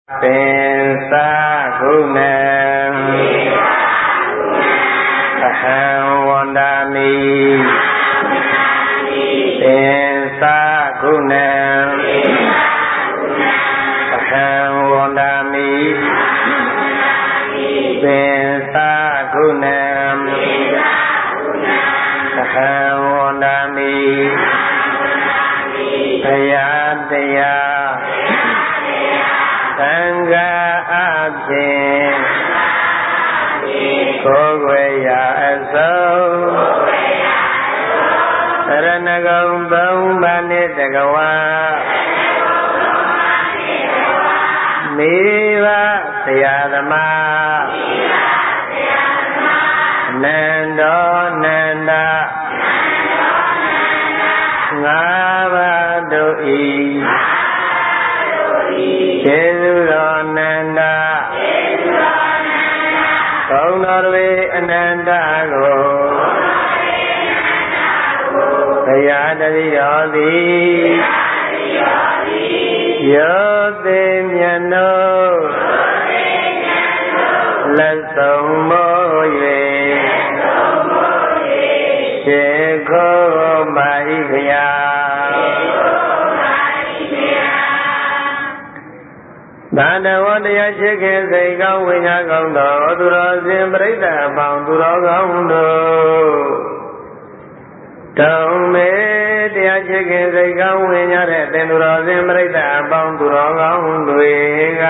เป็นสากุณังอหังวันดามิเป็นสากุณังอหังวันดามิเป็นสากุณังอหังวันดามิพยาตยาသံဃာအဖြင့်ကိုယ်ွယ်ရာအစုံသရဏဂုံသုံးပါးနှင့်တကဝါမိဘဆရာသမားနန္ဒောနန္ဒငါးပါးတို့ဤကျေးဇူးတော်နန္ဒဘုံတော်တွေအနန္တကိုဘုရားတတိတော်သည်ယောသိမြတ်တို့လက်ဆုံးမိုး၍ရှေခိုးပါ၏ခရာသာတဝတရားရှိခင်စိတ်ကောင်းဝိညာဉ်ကောင်းသောသူတော်စင်ပရိသတ်အပေါင်းသူတော်ကောင်းတို့တုံမေတရားရှိခင်စိတ်ကောင်းဝိညာဉ်တဲ့သင်သူတော်စင်ပရိသတ်အပေါင်းသူတော်ကောင်းတွေက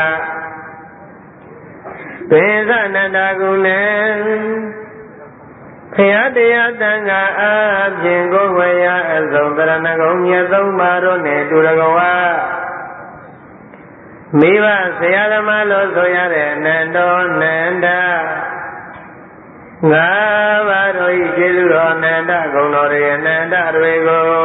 ပေသနန္ဒကုလည်းခရတရားတန်ခါအပြင်ကိုဝေယအစုံတရဏဂုံမြတ်သုံးပါးတို့နှင့်တူတကဝါမိဘဆရာသမားလို့ဆိုရတဲ့နန္ဒောနန္ဒငါးပါးတို့ဤကျေးဇူးတော်နန္ဒဂုဏ်တော်ရဲ့နန္ဒတွေကို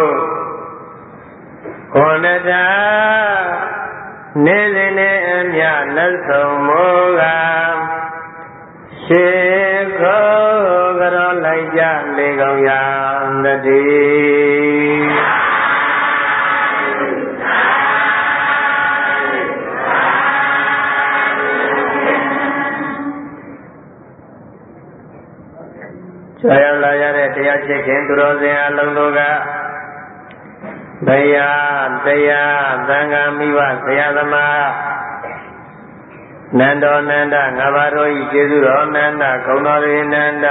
ခေါဏတာနေစဉ်နဲ့အမျှလက်ဆုံးမိုးကရှေခိုးကြောလိုက်ကြလေကောင်းရာတည်းဆွေရောက်လာရတဲ့တရားချစ်ခင်သူတော်စင်အလုံးတို့ကဘုရားတရားသံဃာမိဘဆရာသမားနန္ဒောနန္ဒငါးပါးတို့ဤကျေးဇူးတော်နန္ဒဂုဏ်တော်ရေနန္ဒ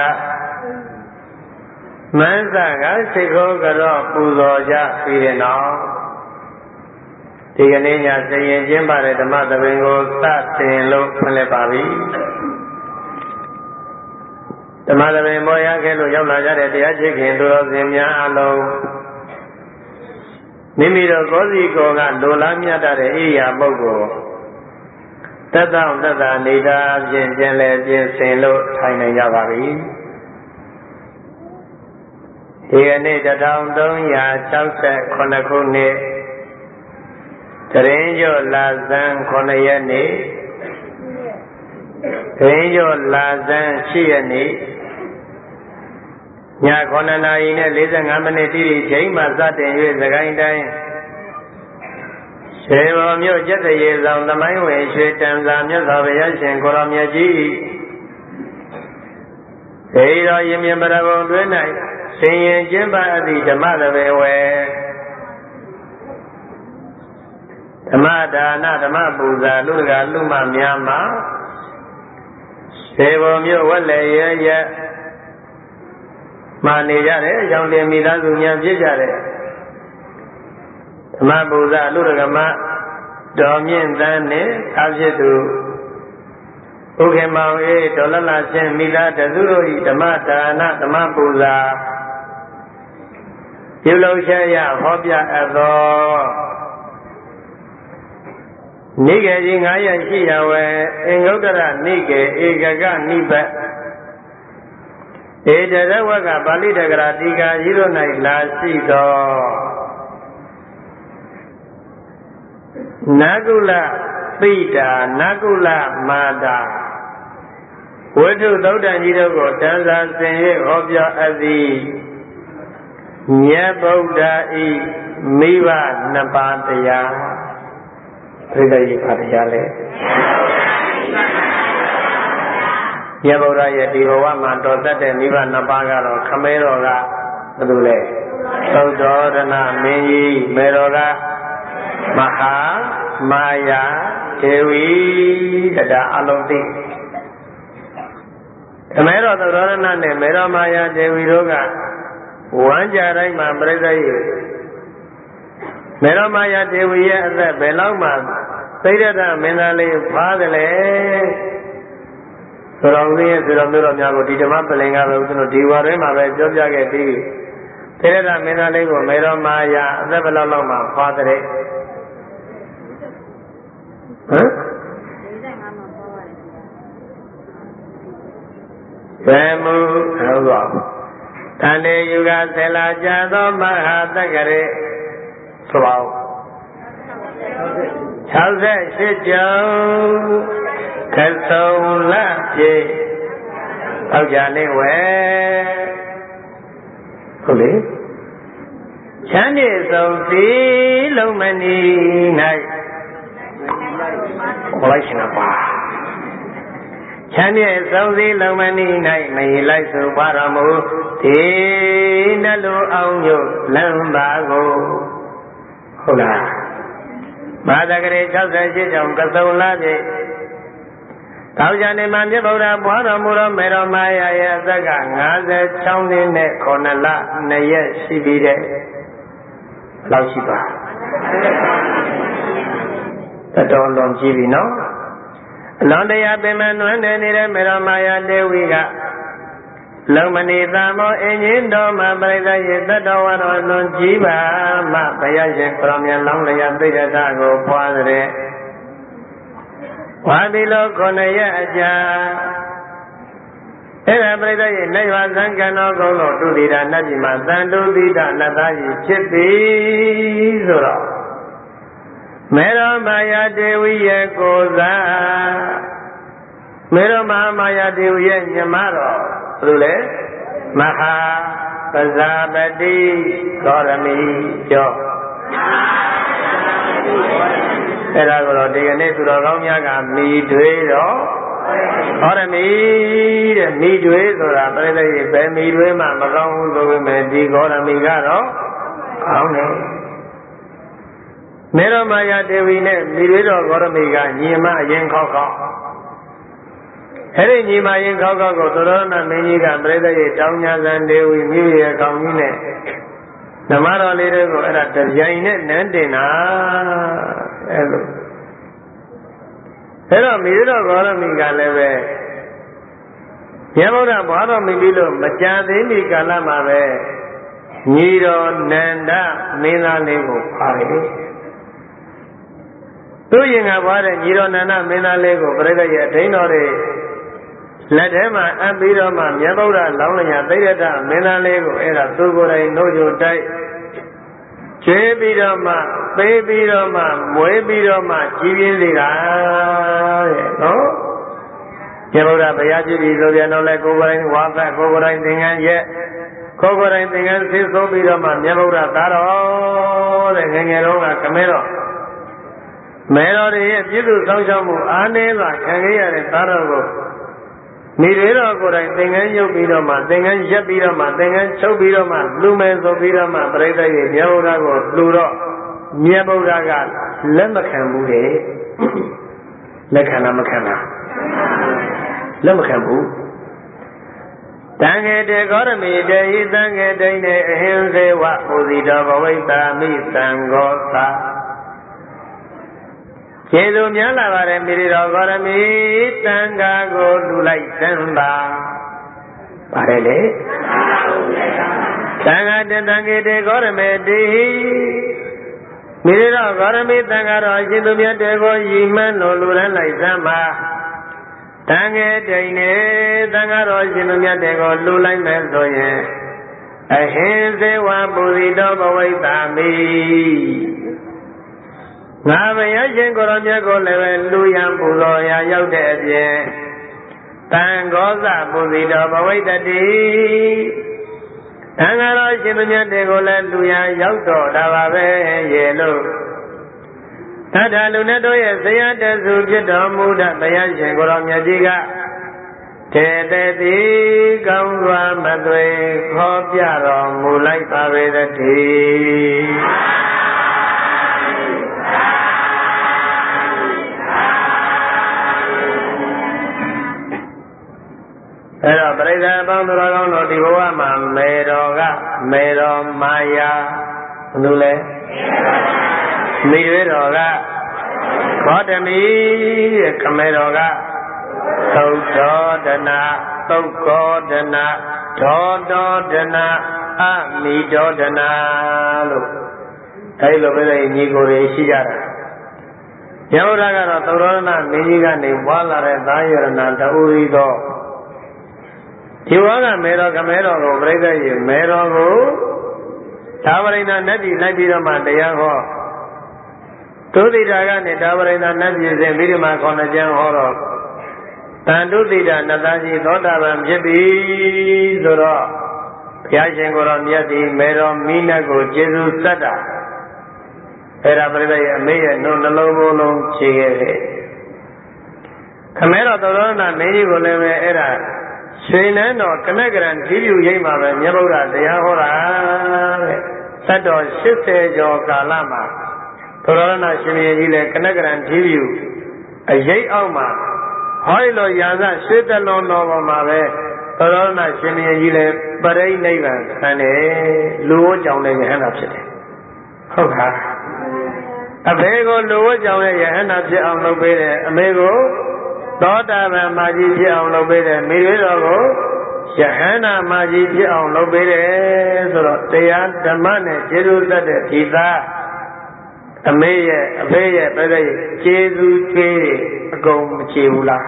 မန်းစကစိတ်ခေါ်ကြောပူဇော်ကြပြီးတဲ့နောက်ဒီကနေ့ညစရင်ကျင်းပတဲ့ဓမ္မသဘင်ကိုစတင်လို့ဖွင့်လှစ်ပါပြီဓမ္မသဘင်ပေါ်ရခဲ့လို့ရောက်လာကြတဲ့တရားချစ်ခင်သူတော်စင်များအလုံးမိမိတို့ကိုယ်စီကိုယ်ကလိုလားမြတ်တဲ့ဣရိယာပုဂ္ဂိုလ်တတ်တောင့်တတ်တာနေတာဖြင့်ပြန်လဲပြင်ဆင်လို့ထိုင်နိုင်ကြပါပြီဒီကနေ့1368ခုနှစ်တရင်ကျော်လာဇန်9ရက်နေ့တရင်ကျော်လာဇန်10ရက်နေ့ည9နာရီနဲ့45မိနစ်တိတိချိန်မှစတင်၍သခိုင်းတိုင်းခြေပေါ်မြို့ကျက်တရေဆောင်သမိုင်းဝင်ရွှေတန်စာမြတ်စွာဘုရားရှင်ကိုရောမြတ်ကြီးဒေတော်ရင်မြင်ပရဘုံတွင်၌ဆင်ရင်ကျင်းပအသည့်ဓမ္မသဘေဝေဓမ္မဒါနဓမ္မပူဇာလူတကာလူမများမှာခြေပေါ်မြို့ဝက်လေရဲရဲမှနေကြတယ်ရောင်တင်မိသားစုများဖြစ်ကြတယ်ဓမ္မပူဇာလူတကမတော်မြင့်သန်းနဲ့အဖြစ်သူဥက္ကမောင်အေးဒေါ်လလချင်းမိသားတစုတို့ဤဓမ္မဒါနဓမ္မပူဇာပြုလုပ်ချက်ရဟောပြအပ်သောနိကေကြီး9ရက်ရှိရဝဲအင်္ဂုတ္တရနိကေဧကကနိဘတ်ဧတရဝကပါဠိတက္ကရာတိကာကြီးတို့၌လာရှိသောနကုလပိတာနကုလမာတာဝိတုသုတ်တန်ကြီးတို့ကိုတန်စာဆင်၍ဟောပြောအပ်သည်မြတ်ဗုဒ္ဓဤမိဘနှစ်ပါးတရားပြိတ္တိပါတရားလေမြတ်ဗုဒ္ဓရဲ့ဒီဘဝမှာတော်သက်တဲ့မိဘနှစ်ပါးကတော့ခမဲတော်ကဘယ်လိုလဲသုဒ္ဓောဒနာမင်းကြီးမေတော်ကမဟာမာယာဒေဝီတရားအလုံးသိခမဲတော်သုဒ္ဓောဒနာနဲ့မေတော်မာယာဒေဝီတို့ကဝမ်းကြတိုင်းမှာပြိဿရဲ့မေတော်မာယာဒေဝီရဲ့အသက်ဘယ်လောက်မှသိရတဲ့မင်းသားလေးဖားတယ်လေဆိုတော့ဦးဇင်းရဲ့ဆိုတော်မျိုးတော်များကိုဒီဓမ္မပလင်ကပဲဦးဇင်းတို့ဒီဝါတွင်မှာပဲပြောပြခဲ့ပြီးသိရတဲ့မင်းသားလေးကိုမေတော်မာယာအသက်ဘယ်လောက်မှဖားတဲ့ဟမ်ဘယ်မူဟုတ်ပါတန်တေယုကဆယ်လာကြသောမဟာတက္ကရေဆိုပါဦး68ကျောင်းခဆုံလပြေတောက်ကြနေဝဲဟုတ်လေချမ်းမြေဆုံးစီလုံးမနီ၌ဟောလိုက်ရှင်ပါချမ်းမြေဆုံးစီလုံးမနီ၌မေလိုက်ဆိုပါတော်မူဒီနှလုံးအောင်ညို့လမ်းပါကိုဟုတ်လားမဟာတက္ကရေ68ကျောင်းကဆုံလပြေတောက်ကြနေမှာမြတ်ဗုဒ္ဓဘွားတော်မူသောမေတော်မာယာရဲ့အသက်က56နှစ်နဲ့9လ2ရက်ရှိပြီးတဲ့လောက်ရှိပါတတော်လွန်ကြည့်ပြီနော်အလွန်တရာပင်မနွမ်းနေနေတဲ့မေတော်မာယာဒေဝီကလုံမဏီသာမောအင်းကြီးတော်မှာပြိဿရဲ့တတော်ဝါတော်လွန်ကြည့်ပါမှဘုရားရှင်ကိုရောင်မြတ်လောင်းလျာသိတ္တကိုပွားတဲ့ဝါဒီလို9ရက်အကြာအဲ့ဒါပြိဿရဲ့နေဝသံကံတော်ကုန်းတော်ဒုတိယနတ်ပြည်မှာသံတုတိတနတ်သားကြီးဖြစ်ပြီဆိုတော့မေရောမာယာဒေဝီရဲ့ကိုယ်စားမေရောမာယာဒေဝီရဲ့ညီမတော်ဘယ်လိုလဲမဟာပဇာပတိဂေါရမီကျော်အဲ့ဒါကိုတော့ဒီကနေ့သူတော်ကောင်းများကမိတွေတော့ဟောရမီတဲ့မိတွေဆိုတာပြိဿရဲ့ဘယ်မိတွေမှမကောင်းဘူးဆိုပေမဲ့ဒီဂေါရမီကတော့ကောင်းတယ်မေရမာယာဒေဝီနဲ့မိတွေတော်ဂေါရမီကညီမအရင်ခောက်ခောက်အဲ့ဒီညီမရင်ခောက်ခောက်ကိုသရောဏမင်းကြီးကပြိဿရဲ့တောင်းညာဇန်ဒေဝီမိရဲ့ကောင်းကြီးနဲ့ဓမ္မတော်လေးတွေကိုအဲ့ဒါတပြိုင်နဲ့နန်းတင်တာအဲ့လိုအဲ့တော့မိတော်ဂေါရမီကလည်းပဲမြတ်ဗုဒ္ဓဘွားတော်မီပြီးလို့မကြာသေးမီကာလမှာပဲညီတော်နန္ဒမင်းသားလေးကိုပါတယ်သူရင်ကပွားတဲ့ညီတော်နန္ဒမင်းသားလေးကိုပြိဿရဲ့အထိန်တော်တွေလက်ထဲမှာအပ်ပြီးတော့မှမြတ်ဗုဒ္ဓလောင်းလျာသိရတမင်းသားလေးကိုအဲ့ဒါသူကိုယ်တိုင်နှုတ်ကြတိုက်ကျွေးပြီးတော့မှပေးပြီးတော့မှမွေးပြီးတော့မှကြီးပြင်းစေတာတဲ့နော်မြတ်ဗုဒ္ဓဘုရားကြည့်ပြီးဆိုပြန်တော့လဲကိုယ်ကိုယ်တိုင်ဝါသကိုယ်ကိုယ်တိုင်သင်္ကန်းရက်ကိုယ်ကိုယ်တိုင်သင်္ကန်းဆေးဆိုးပြီးတော့မှမြတ်ဗုဒ္ဓသားတော်တဲ့ငယ်ငယ်တော့ကခမဲတော့မဲတော်ရဲ့ပြည့်စုံဆောင်ရှောက်မှုအားနည်းစွာခံခဲ့ရတဲ့သားတော်ကိုမိတွေတော်ကိုယ်တိုင်သင်္ကန်းရုပ်ပြီးတော့မှသင်္ကန်းရက်ပြီးတော့မှသင်္ကန်းချုပ်ပြီးတော့မှလူမယ်ဆိုပြီးတော့မှပြိဿရဲ့မြတ်ဗုဒ္ဓကိုလှူတော့မြတ်ဗုဒ္ဓကလက်မခံဘူးလေလက်ခံလားမခံလားလက်မခံဘူးတံငေတေဂေါရမီတေဟိတံငေတိနေအဟိံစေဝပူဇိတောဘဝိတ္တာမိသံဃောသာကျေသူများလာပါတယ်မိရိတော်ဂေါရမီတန်ခါကိုလှူလိုက်သမ်းပါပါတယ်လေတန်ခါတန်ခေတေဂေါရမေတိမိရိတော်ဂေါရမီတန်ခါတော်အရှင်သူမြတ်တွေကိုရည်မှန်းလို့လှူဒန်းလိုက်သမ်းပါတန်ခေတိနေတန်ခါတော်အရှင်သူမြတ်တွေကိုလှူလိုက်မယ်ဆိုရင်အဟိဇေဝပူဇိတောဘဝိတ္တာမိငါဘုရားရှင်ကိုရောမြတ်ကိုလည်းပဲလူရန်ပူဇော်ရာရောက်တဲ့အပြင်တန်ခောဇပူဇိတောဘဝိတ္တိတန်ခါတော်ရှင်သူမြတ်တွေကိုလည်းလူရန်ရောက်တော့တာပါပဲရေလို့ Tata lunato ye sayata sujito muda bayasin koromyajiga Tete kaungwa matwe khopyaro mulai pavedati Ero parida pantura kauno di bawah ma mero maya nule miroga Kodami kameroga Tododana Tokodana Dododana Amidodana lo Hello bele nigo re shijara Yauraga no Tododana Minjiga ni wala re dayarana taurido Jiwaga mero kamero go brega ye mero go Tavarina nadi nabirama dayaho Tudiraga ni Tavarina nadi ze birima kona jang horo Tandudira nadaji dodavam jibi zoro Pyashin korom yati mero mina go jesu sada Era brega ye meye no nalomolong chigere Kamero Tododana Minji go leve era Srinano Kanagaran Jiru Yemava Nyabura Dayahora Sato Shiste Jo Kalama Tododana Shimiyile Kanagaran Jiru Ayay Auma Hoilo Yaza Shitalon Nova Mave Tododana Shimiyile Paray Naivan Sane Luo Jaune Yahana Pite Hoka Abego Luo Jaune Yahana Pite on Lobere Amego Dodava Maji on Lobere Mirirogo Yahana Maji on Lobere Teya Damane Jerusa de Pita Ameye Pere Jesu Kiri Gom Chiula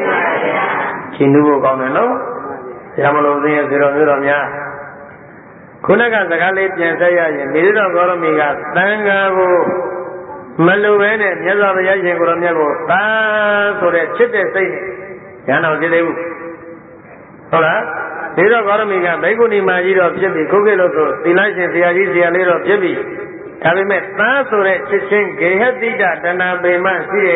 Chinugo Gomeno Yamalo Zero Kunaga Zakali Jensaya Miriro Goromiga Tangago Maluvene Nyaza Yashi Goromiago Ta Sore Chite Sai Yana Zilevu Hola Diro Goromiga Beguni Majiro Pibi Kugeloso Tilashin Siaji Sialero Pibi Kabime Ta Sore Chichin Gehatita Dana Bema Sire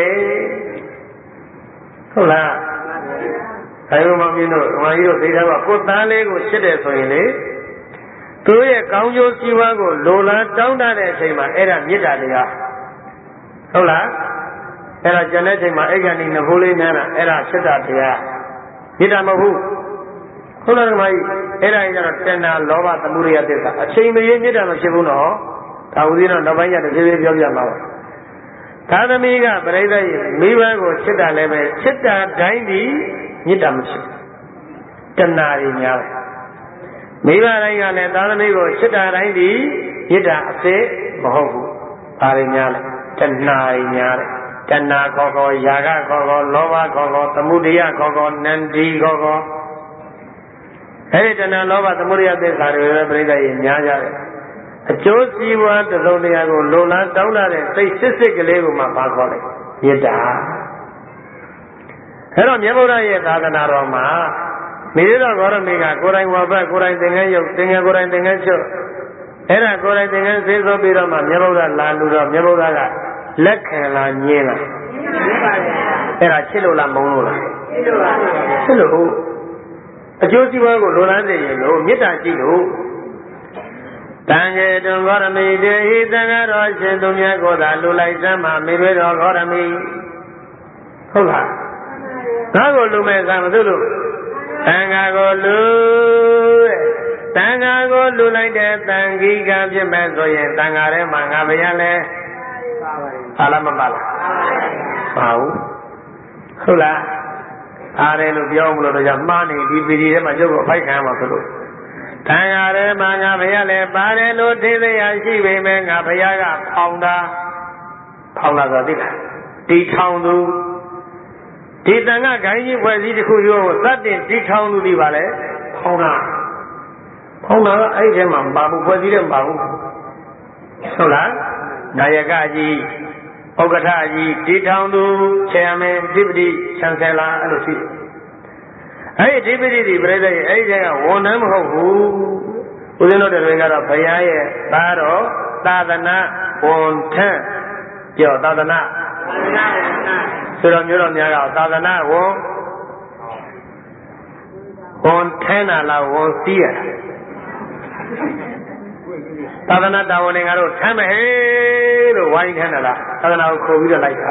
Hola Ayo Mamino Majiro Tidava Kotale Go Chite Soile Tuye Kaunjo Siwago Lola Taunda de Sema Era Mitalia Hola Era Janet ma Egani Nabuli Nana Era Sita Tia Nita Mahu Hola Mai Era Tena Lova Tamuria Teta A Chime Nita Mashibuno Taudino Navaya the Village of Yamawa Tadamiga Breda Miwago Chita Leve Chita Daindi Nita Mashi Tanari Nyal Miva Rangale Tadamigo Chita Daindi Nita Ase Mahogu Arinyale Tanai Nyare Tana Koko Yaga Koko Lova Koko Tamudia Koko Nandi Koko Hey Tana Lova Tamudia de Sari Breda Nyaya A Josie was the Zodiago Lola Downa say Sissy Galego Mapakole Yeda Hello Yamura Yadana Roma Mira Goramiga Gorai Waba Gorai Dinga Gorai Dinga Era Gorai Dinga Zizo Birama Yamura Landura Yamura Lekala Nyela Era Chilola Monola Chilo A Josie Wago Lola de Yellow Mita Chilo Tange Don Gorami de Hitanga Roche Dumia Goda Lula Sama Mibero Gorami Hola Nago Lume Samadulu Tanga go lu like that Tangi Gabi Mesoye Tangare Mangaviale Alamabala How Hola Are Lubiomulo Yamani DVD Majogo Paikama Tangare Mangaviale Barelo Tele Yashi Mengaviaga Paula Zadila Titandu Titanga Gaini was it who you that in Titandu Divale Paula Ajama Babu Wazir Babu Sola Nayagaji Ogataji Titandu Chairman Deputy Chancellor Alusi Hey Deputy Brother Aja Wonam Ho Udino the Regara Payaye Baro Tadana Won Ten ပြောသာသနာဆိုတော့မျိုးတော်များကသာသနာဝန်ထဲနာလားဝန်စီးရသာသနာတာဝန်တွေကတော့ထမ်းမယ်လို့ဝိုင်းထဲနာလားသာသနာကိုခေါ်ပြီးတော့လိုက်တာ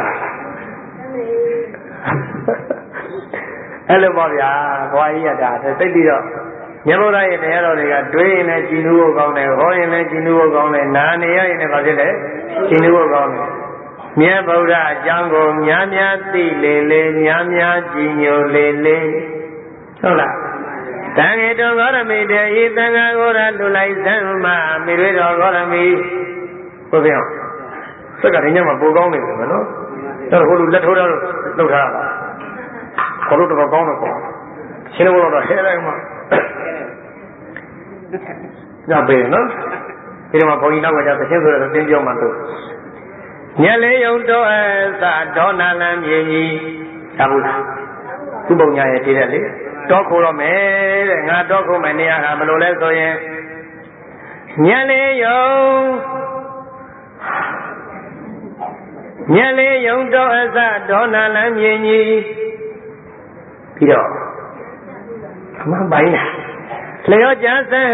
အဲ့လိုပေါ့ဗျာဘွားကြီးရတာသိပြီးတော့မြတ်ဗုဒ္ဓရဲ့တရားတော်တွေကတွေးရင်လည်းကြည်နူးဖို့ကောင်းတယ်ဟောရင်လည်းကြည်နူးဖို့ကောင်းတယ်နာနေရရင်လည်းဘာဖြစ်လဲကြည်နူးဖို့ကောင်းတယ်မြတ်ဗုဒ္ဓအကြောင်းကိုများများသိလေလေများများကြည်ညိုလေလေဟုတ်လားတန်ခေတောဂေါရမိတေဤသံဃာကိုယ်တော်လူလိုက်သံမမိတွေတော်ဂေါရမိဟုတ်ပြန်စက်ကတည်းကမှပိုကောင်းနေတယ်နော်တော့ဟိုလူလက်ထိုးတော့လှုပ်ထားတာခေါ်လို့တော့ကောင်းတော့ပေါ့ရှင်းလို့တော့ဟဲလိုက်မှညပေးနော်ဒီမှာဘုန်းကြီးနောက်ကကြသချင်းဆိုတော့သင်ပြောမှတော့ညလေးယုံတော်အစဒေါနာလံမြေကြီးသာဘူးလားသူ့ပုံညာရဲ့တည်တယ်လေတောခိုးတော့မယ်တဲ့ငါတောခိုးမယ်နေရာဟာဘယ်လိုလဲဆိုရင်ညလေးယုံတော်အစဒေါနာလံမြေကြီးပြီးတော့အမှန်ပိုင်းလားလျော့ကြဆန်း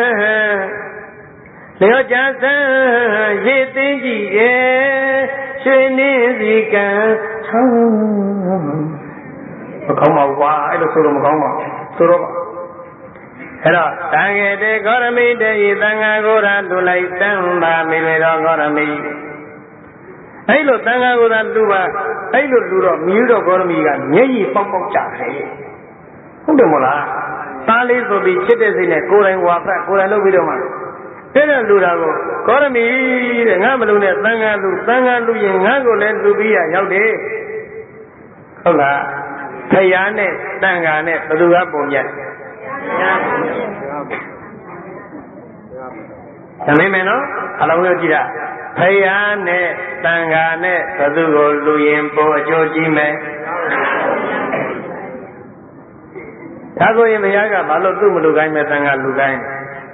ရေသိကြည့်ရဲ့ရွှေနှင်းစီကံချောင်းမကောင်းပါဘူးကွာအဲ့လိုဆိုတော့မကောင်းပါဘူးဆိုတော့အဲ့တော့တန်ခေတေဂေါရမိတေဤသံဃာကိုယ်တော်လူလိုက်တံပါမိတွေတော်ဂေါရမိအဲ့လိုသံဃာကိုယ်တော်လူပါအဲ့လိုလူတော့မြူးတော်ဂေါရမိကမျက်ရည်ပေါက်ပေါက်ကြတယ်ဟုတ်တယ်မလားသားလေးဆိုပြီးချစ်တဲ့စိတ်နဲ့ကိုယ်တိုင်ဝါဖက်ကိုယ်တိုင်လုပ်ပြီးတော့မှတဲ့လူတာကိုဂေါရမိတဲ့ငါမလို့နဲ့သံဃာလူရင်ငါကိုလည်းလူပြီးရရောက်တယ်ဟုတ်လားဖယားနဲ့တန်ဃာနဲ့ဘယ်သူကပုံမြတ်သမီးမယ်နော်အလုံးလို့ကြည့်တာဖယားနဲ့တန်ဃာနဲ့ဘယ်သူကိုလူရင်ပိုအကျိုးကြီးမယ်ဒါဆိုရင်ဘုရားကဘာလို့သူ့မလူကိုင်းမဲ့တန်ဃာလူကိုင်း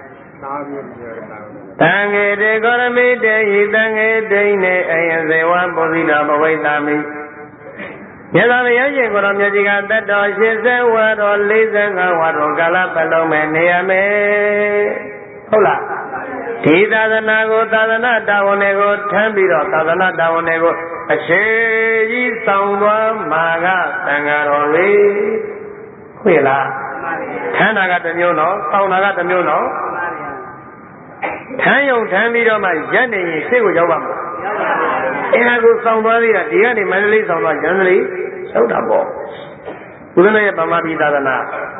တံခေတေဂေါရမိတေဟိတံခေတိနေအယဇေဝပုဇိတာဘဝိတာမိမြတ်စွာဘုရားရှင်ကိုယ်တော်မြတ်ကြီးကတတ်တော်80ဝါတော်45ဝါတော်ကာလပတ်လုံးမဲ့နေရမယ်ဟုတ်လားဒီသာသနာကိုသာသနာတာဝန်တွေကိုထမ်းပြီးတော့သာသနာတာဝန်တွေကိုအခြေကြီးဆောင်သွားမှာကသံဃာတော်တွေဟုတ်လားထမ်းတာကတစ်မျိုးနော်ဆောင်တာကတစ်မျိုးနော်ထမ်းယုံထမ်းပြီးတော့မှရက်နေရင်စိတ်ကိုရောက်ပါမှာအဲ့ဒါကိုဆောင်သွားသေးတာဒီကနေမန္တလေးဆောင်သွားရန်စလေးရောက်တာပေါ့ဘုရားရဲ့ဗမာပြည်သာသနာ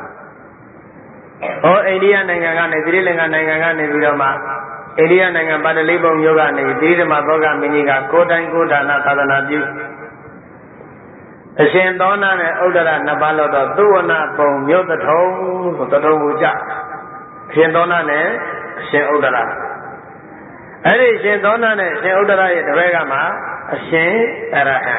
အိန္ဒိယနိုင်ငံကနေသီရိလင်္ကာနိုင်ငံကနေပြီးတော့မှအိန္ဒိယနိုင်ငံပါတလိပုံမြို့ကနေသီရိဓမ္မသောကမင်းကြီးကကိုယ်တိုင်ကိုယ်ဌာနသာသနာပြုအရှင်သောနာနဲ့ဥဒ္ဒရနှစ်ပါးလို့တော့သုဝနာပုံမြို့တထုံဆိုတထုံကိုကြအရှင်သောနာနဲ့အရှင်ဥဒ္ဒရအဲ့ဒီအရှင်သောနာနဲ့အရှင်ဥဒ္ဒရရဲ့တပည့်ကမှအရှင်အရဟံ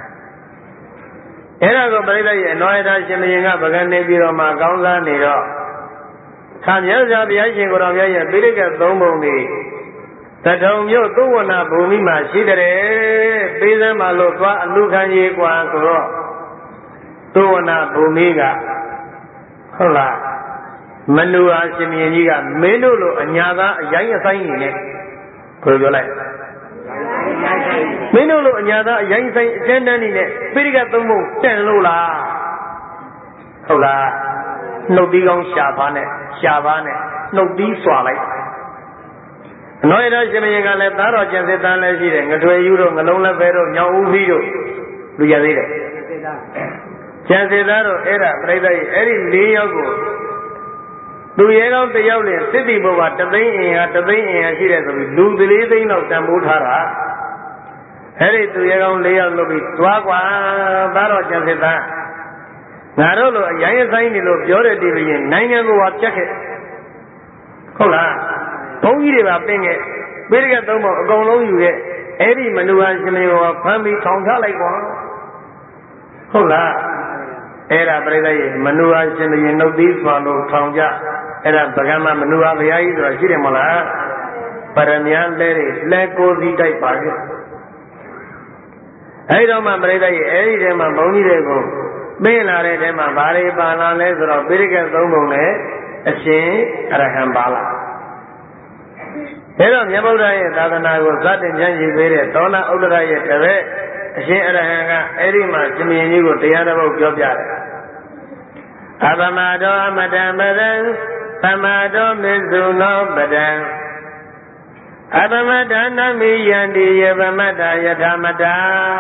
အဲ့ဒါကိုပရိသတ်ရဲ့အနောယတာရှင်မင်းကပကံနေပြီးတော့မှကောင်းစားနေတော့သာမြတ်စွာဘုရားရှင်ကိုယ်တော်မြတ်ရဲ့ပိဋကသုံးပုံတွေတထုံမြို့သုဝနာဘူမိမှာရှိတယ်ပေးစမ်းမှလို့သွားအလူခံကြီးกว่าဆိုတော့သုဝနာဘူမိကဟုတ်လားမနူဟာရှင်မင်းကြီးကမင်းတို့လိုအညာသားအရင်အဆိုင်နေနဲ့ဘယ်လိုပြောလိုက်မင်းတို့လိုအညာသားအရင်ဆိုင်အကျဉ်းတန်းနေနဲ့ပိဋကသုံးပုံတန်လို့လားဟုတ်လားနှုတ်သီးကောင်းရှားပါနဲ့နှုတ်သီးစွာလိုက်အနောယတရှင်မင်းကလည်းသားတော်ကျန်စစ်သားလည်းရှိတယ်ငထွေယူတို့ငလုံးလက်ပဲတို့ညောင်ဦးဖီးတို့လူရသေးတယ်ကျန်စစ်သားတို့အဲ့ဒါပြိဿကြီးအဲ့ဒီ၄ယောက်ကိုသူရဲကောင်းတစ်ယောက်နဲ့စစ်တိဘုရားတသိန်းအင်ဟာရှိတယ်ဆိုပြီးလူ3သိန်းလောက်တန်ဖိုးထားတာအဲ့ဒီသူရဲကောင်း၄ယောက်လုပ်ပြီးသွားကွာသားတော်ကျန်စစ်သားငါတို့လိုအရင်ဆိုင်နေလို့ပြောတဲ့တည်းပြင်းနိုင်ငံကိုပါပြတ်ခဲ့ဟုတ်လားဘုန်းကြီးတွေပါပင်ခဲ့ပိဋကသုံးပုံအကုန်လုံးယူခဲ့အဲ့ဒီမနူဟာရှင်မေကိုဖမ်းပြီးထောင်ချလိုက်ကွာဟုတ်လားအဲ့ဒါပြိဿရဲ့မနူဟာရှင်မေနှုတ်သီးစွာလို့ထောင်ချအဲ့ဒါဗကမမနူဟာဘုရားကြီးဆိုတာရှိတယ်မလားပရမယလဲတွေလက်ကိုစီတိုက်ပါခဲ့အဲ့တော့မှပြိဿရဲ့အဲ့ဒီထဲမှာဘုန်းကြီးတွေကိုမင်းလာတဲ့ထဲမှာဘာတွေပါလာလဲဆိုတော့ပိဋကသုံးပုံနဲ့အရှင်အရဟံပါလာအဲ့တော့မြတ်ဗုဒ္ဓရဲ့သာသနာကိုစတင်ဉာဏ်ရှိသေးတဲ့သောနာဥဒ္ဒရရဲ့တပည့်အရှင်အရဟံကအဲ့ဒီမှာရှင်မင်းကြီးကိုတရားတစ်ပုဒ်ပြောပြတယ်အပမတောအမတံပဒံသမတောမေစုနောပဒံအပမတနမိယန္တိယပမတ္တယထာမတာ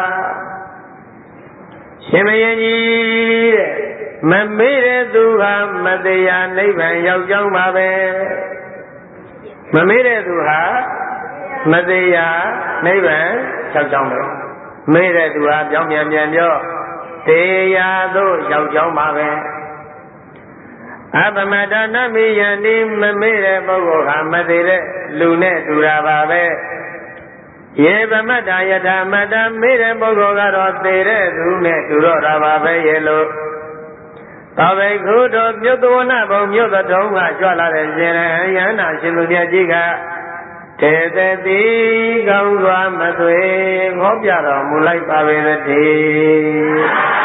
ရှင်မင်းကြီးတဲ့မမေ့တဲ့သူဟာမတရားနိဗ္ဗာန်ရောက်ကြောင်းပါပဲမမေ့တဲ့သူဟာမတရားနိဗ္ဗာန်ရောက်ကြောင်းပဲမေ့တဲ့သူဟာပြောင်းပြန်ပြောတရားသို့ရောက်ကြောင်းပါပဲအပမတနမိယန္တိမမေ့တဲ့ပုဂ္ဂိုလ်ဟာမသေးတဲ့လူနဲ့တူတာပါပဲယေပမတ္တယထာမတ္တမေ့တဲ့ပုဂ္ဂိုလ်ကတော့သေတဲ့သူနဲ့တူတော့တာပါပဲရဲ့လို့သောဘိက္ခုတို့မြုပ်သဝနာဘုံမြုပ်တဲ့တုံးကကြွလာတဲ့ရှင်ရဟန်းယန္တာရှင်လူမြတ်ကြီးကတေသတိကောင်းစွာမသွေဟောပြတော်မူလိုက်ပါပေတည်း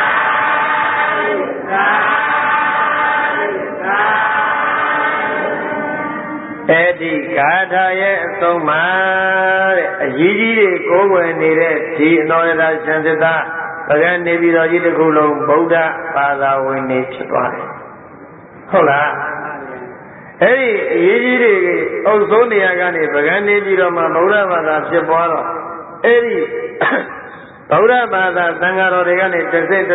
အဲ့ဒီဂါထာရဲ့အဆုံးမှာတဲ့အရေးကြီးတွေကိုယ်ွယ်နေတဲ့ဒီအနောရတရှံသစ္စာပကံနေပြည်တော်ကြီးတစ်ခုလုံးဗုဒ္ဓဘာသာဝင်နေဖြစ်သွားတယ်ဟုတ်လားအဲ့ဒီအရေးကြီးတွေအုပ်စိုးနေရာကနေပကံနေပြည်တော်မှာဗုဒ္ဓဘာသာဖြစ်ပွားတော့အဲ့ဒီဗုဒ္ဓဘာသာသံဃာတော်တွေကနေတစ်ဆင့်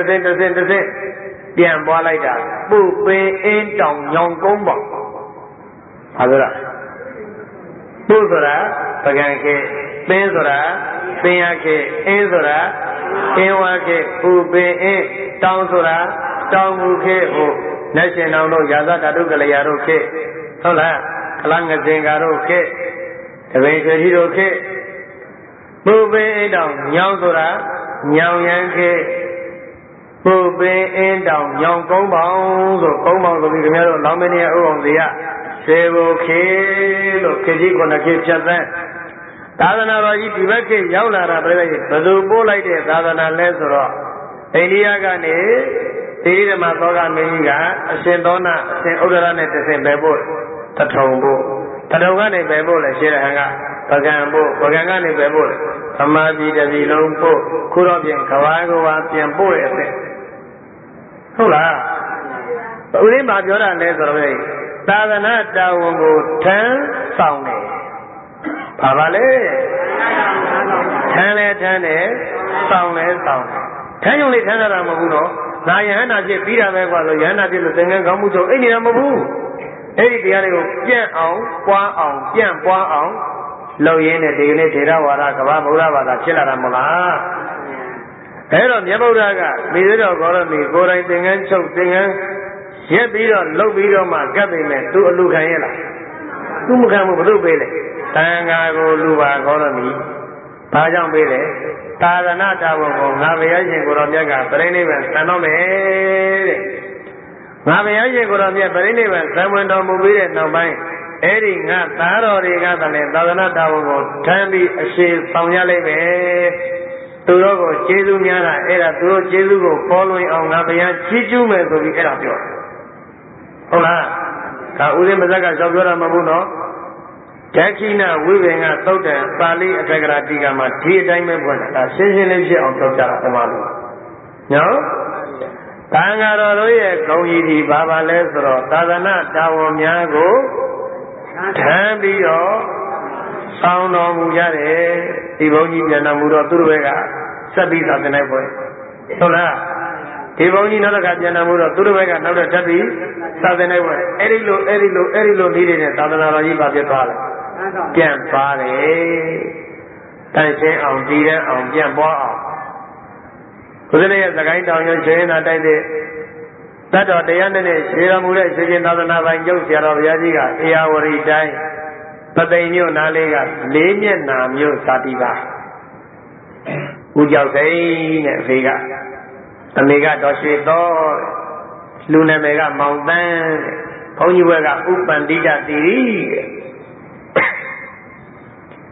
ပြန်ပွားလိုက်တာပုပင်အင်းတောင်ညောင်ကုန်းပေါ့ဟာဆိုလားပုဆိုတာပကံခေပင်းဆိုတာပင်ရခေအင်းဆိုတာအင်းဝခေပုပင်အင်းတောင်ဆိုတာတောင်မူခေဟိုနတ်ရှင်တော်တို့ရာဇဓာတုကလျာတို့ခေဟုတ်လားခလငစင်္ကာတို့ခေတပင်ရွှေကြီးတို့ခေပုပင်အင်းတောင်ညောင်ဆိုတာညောင်ရန်ခေပုပင်အင်းတောင်ညောင်ကုန်းပေါင်းဆိုကုန်းပေါင်းဆိုပြီးခင်ဗျားတို့လောင်းမင်းရဲ့ဥအောင်စီရစေဘုခေလို့ခေကြီးခုနှစ်ခေဖြတ်သန်းသာသနာတော်ကြီးဒီဘက်ခေရောက်လာတာပြည့်ရဲ့ဘယ်သူပို့လိုက်တဲ့သာသနာလဲဆိုတော့အိန္ဒိယကနေသီရိဓမ္မသောကမင်းကြီးကအရှင်သောနာအရှင်ဥဒ္ဒရနဲ့တဆင့်ပဲပို့တထုံပို့တထုံကနေပဲပို့လဲရှင်ရဟန်းကပကံပို့ပကံကနေပဲပို့လဲသမာဓိတတိလုံးပို့ခုတော့ပြင်ကဘာကဘာပြန်ပို့ရဲ့အဖြစ်ဟုတ်လားဦးရင်းမှာပြောတာလဲဆိုတော့သာသနာတာဝန်ကိုထမ်းဆောင်တယ်။ဘာပါလဲ။ထမ်းလဲထမ်းတယ်ဆောင်လဲဆောင်တယ်။ထမ်းရုံလေးထမ်းတာမဟုတ်ဘူးနော်။နာယဟန္တာဖြစ်ပြီးတာပဲကွာဆိုယဟန္တာဖြစ်လို့သင်္ကန်းကောင်းမှုချုပ်အိတ်နေတာမဟုတ်ဘူး။အဲ့ဒီတရားတွေကိုပြန့်အောင်ပွားအောင်ပြန့်ပွားအောင်လုပ်ရင်းနဲ့ဒီကနေ့ထေရဝါဒကမ္ဘာဗုဒ္ဓဘာသာဖြစ်လာတာမဟုတ်လား။အဲ့တော့မြတ်ဗုဒ္ဓကမိသေးတော်ကောရမီကိုယ်တိုင်သင်္ကန်းချုပ်သင်္ကန်းရက်ပြီးတော့လှုပ်ပြီးတော့မှကပ်နေမယ်သူအလူခံရဲ့လားသူမခံဘူးဘု து ပေးလေတန်ခါကိုလူပါခေါ်ရမည်ဘာကြောင့်ပေးလဲသာသနာတာဝန်ကိုငါဘုရားရှင်ကိုတော်မြတ်ကပြိဋိဘံဆံတော်မယ်တဲ့ငါဘုရားရှင်ကိုတော်မြတ်ပြိဋိဘံဆံဝင်တော်မူပြီးတဲ့နောက်ပိုင်းအဲ့ဒီငါသားတော်တွေကလည်းသာသနာတာဝန်ကိုထမ်းပြီးအရှိဆောင်ရလိမ့်မယ်သူတို့ကိုကျေးဇူးများတာအဲ့ဒါသူတို့ကျေးဇူးကိုပေါ်လွင်အောင်ငါဘုရားချီးကျူးမယ်ဆိုပြီးအဲ့ဒါပြောတယ်ဟုတ်လားဒါဥစဉ်ပါဇက်ကရှောက်ပြောတာမဟုတ်ဘူးနော်ဒက္ခိဏဝိဘင်ကသုတ်တံပါဠိအထက်ကရာတိကမှာဒီအတိုင်းပဲဖွင့်တာဒါရှင်းရှင်းလေးဖြစ်အောင်ပြောပြတာဓမ္မလို့နော်သံဃာတော်တို့ရဲ့ဂုဏ်ကြီးဒီဘာပါလဲဆိုတော့သာသနာတာဝန်များကိုထမ်းပြီးတော့ဆောင်တော်မူကြတယ်ဒီဘုန်းကြီးပြန်တော်မူတော့သူတို့ကဆက်ပြီးသာသနာ့ပွဲဟုတ်လားဒီဘုန်းကြီးနောက်တစ်ခါပြန်တော်မူတော့သူတို့ဘက်ကနောက်တစ်ထပ်ပြီးသာသနာ့ပွဲအဲ့ဒီလိုနေနေတဲ့သာသနာတော်ကြီးပါပြသွားတယ်ပြန်သွားတယ်တန်ရှင်းအောင်တည်ရန်အောင်ပြန်ပွားအောင်ကိုယ်စနေရဲ့သခိုင်းတောင်ရွှေရှင်သာတိုက်တဲ့တတ်တော်တရားနဲ့ရှေတော်မူတဲ့ရှင်သာသနာပိုင်ကျုပ်ဆရာတော်ဘုရားကြီးကအေယဝရီတိုင်းပသိမ်မြို့နားလေးက၄မျက်နှာမြို့ဇာတိပါဦးကျော်စိန်နဲ့အဖေကအမေကတော့ရွှေတော်လူနာမည်ကမောင်တန်းဘုန်းကြီးဘက်ကဥပ္ပန္တိတသီရိ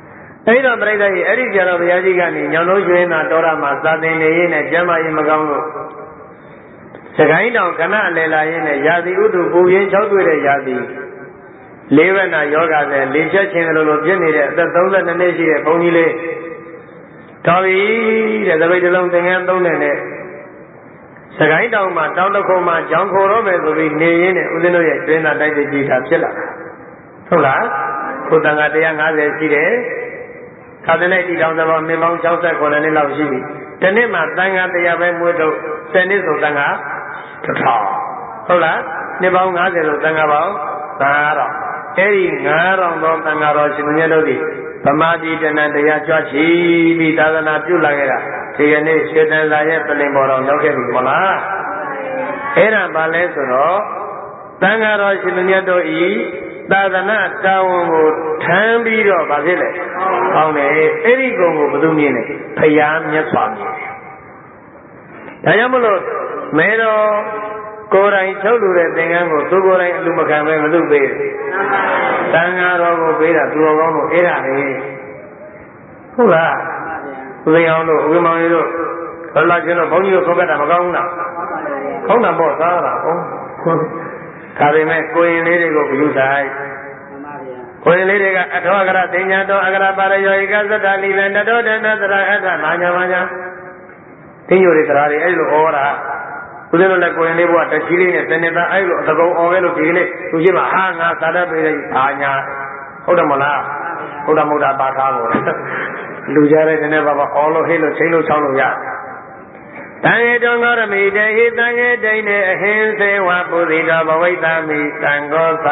အဲ့တော့ပြိဿကြီးအဲ့ဒီကြတော့ဘုရားကြီးကနေညောင်လို့ရွှေနာတော်ရမှာသာသင်နေရင်းနဲ့ကျမ်းမာရေးမကောင်းလို့စကိုင်းတောင်ခဏအလည်လာရင်းနဲ့ရာသီဥတုပူပြင်း၆တွေ့တဲ့ရာသီလေးဝက်နာယောဂတဲ့လေချက်ချင်းလိုလိုပြည့်နေတဲ့အသက်32နှစ်ရှိတဲ့ဘုန်းကြီးလေးတော်ပြီတဲ့သပိတ်တလုံးသင်္ကန်း3နဲ့စကိုင်းတောင်မှာတောင်တစ်ခုမှာကြောင်ခိုတော့မယ်ဆိုပြီးနေရင်းနဲ့ဦးဇင်းတို့ရဲ့ကျွင်းသာတိုက်တဲ့ကြီးတာဖြစ်လာဟုတ်လားကိုတန်ခါ150ရှိတယ်ခါတဲ့နေ့ဒီတောင်သဘောမြင်ပေါင်း69နှစ်လောက်ရှိပြီဒီနေ့မှတန်ခါ100ပဲမွေးတော့10နှစ်ဆိုတန်ခါ1000ဟုတ်လားနှစ်ပေါင်း90ဆိုတန်ခါပေါင်း9000အဲ့ဒီ9000သောတန်ခါတော်ရှင်မြတ်တို့သည်ဗမာပြည်တဏ္ဍတရားကြွချီပြီးသာသနာပြုလာခဲ့တာဒီကနေ့ရွှေတန်စာရဲ့ပြင်ပေါ်တော်ရောက်ခဲ့ပြီမဟုတ်လားအဲ့ဒါဘာလဲဆိုတော့တန်ခါတော်ရှင်မြတ်တို့ဤသာသနာတာဝန်ကိုထမ်းပြီးတော့ဗာဖြစ်လေ။ကောင်းတယ်။အဲ့ဒီကုံကိုဘယ်သူမြင်လဲ။ဖယားမြတ်စွာမြင်တယ်။ဒါကြောင့်မလို့မဲတော်ကိုယ်တိုင်ချုပ်လို့တဲ့သင်္ကန်းကိုသူကိုယ်တိုင်အလူမခံပဲမလုပ်ပေးဘူး။သံဃာတော်ကိုပေးတာသူတော်ကောင်းတို့အဲ့ဒါလေ။ဟုတ်လား။ဦးသိအောင်တို့ဦးမောင်ကြီးတို့ဘယ်လောက်ကျတော့ဘုန်းကြီးတို့ခေါ်ကြတာမကောင်းဘူးလား။ကောင်းတာပေါ့သားတာဟုတ်။ဒါပေမဲ့ကိုရင်လေးတွေကိုဘုယူဆိုင်ကိုရင်လေးတွေကအထောအကရတင်ညာတော်အကရပါရယောဧကသတ္တလိလနတောတနသရအတ္တမာညာမာညာသိညိုတွေတရားတွေအဲ့လိုဩဝါဒဦးဇင်းတို့လည်းကိုရင်လေးဘုရားတချီလေးနဲ့တနေ့သားအဲ့လိုအတကုံအော်ခဲ့လို့ဒီကနေ့သူရှိမှဟာငါသာတတ်ပေးလိုက်အာညာဟုတ်တယ်မလားဟုတ်တယ်မဟုတ်တာပါသားကိုလူကြတဲ့နည်းနည်းပါပါအော်လို့ဟိလို့ချိန်လို့ချောင်းလို့ရတံဃေတောငောရမိတေဟိတံဃေတိန်နေအဟိစေဝပုဇိတောဘဝိတ္တမိသံဃောသ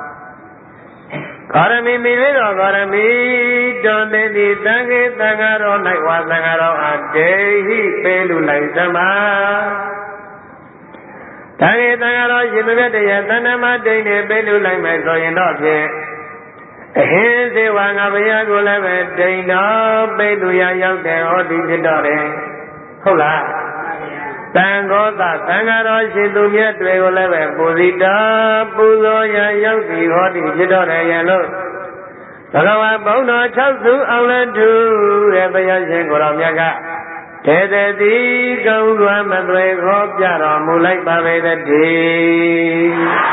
ကာရမိမိဝေသောကာရမိတွန်သိတိတံဃေသံဃာတော်၌ဝါသံဃာတော်အတေဟိပေလူလိုက်သမတံဃေသံဃာတော်ရှင်မမြတ်တရားသန္ဓမတိန်နေပေလူလိုက်မယ်ဆိုရင်တော့ဖြင့်အဟိစေဝငါဘုရားကိုလည်းပဲတိန်တော်ပေလူရရောက်တယ်ဟောဒီဖြစ်တော့တယ်ဟုတ်လားတန်ခောသသံဃာတော်ရှင်သူမြတ်တွေကိုလည်းပဲပူဇိတာပူဇော်ရရောက်ပြီဟောဒီဖြစ်တော့တယ်ရလို့ဘဂဝါဘုံတော်6စုအောင်လည်းတူတဲ့ဘုရားရှင်ကိုယ်တော်မြတ်ကတေတတိကုံလွမ်းမသွေခေါ်ပြတော်မူလိုက်ပါပေတည်း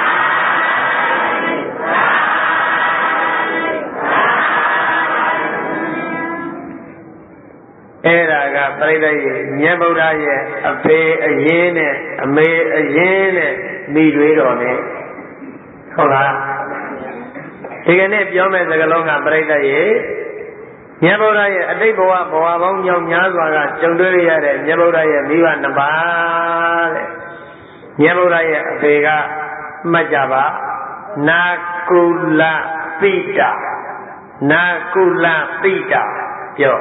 အဲ့ဒါကပြိဿရဲ့မြတ်ဗုဒ္ဓရဲ့အဖေအရင်နဲ့အမေအရင်နဲ့မိတွေတော်နဲ့ဟုတ်လားဒီကနေ့ပြောမယ့်စကားလုံးကပြိဿရဲ့မြတ်ဗုဒ္ဓရဲ့အတိတ်ဘဝဘဝပေါင်းကြောင့်များစွာကကြုံတွေ့ရတဲ့မြတ်ဗုဒ္ဓရဲ့မိဘနှစ်ပါးတဲ့မြတ်ဗုဒ္ဓရဲ့အဖေကမှတ်ကြပါနာကုလပိတာနာကုလပိတာပြော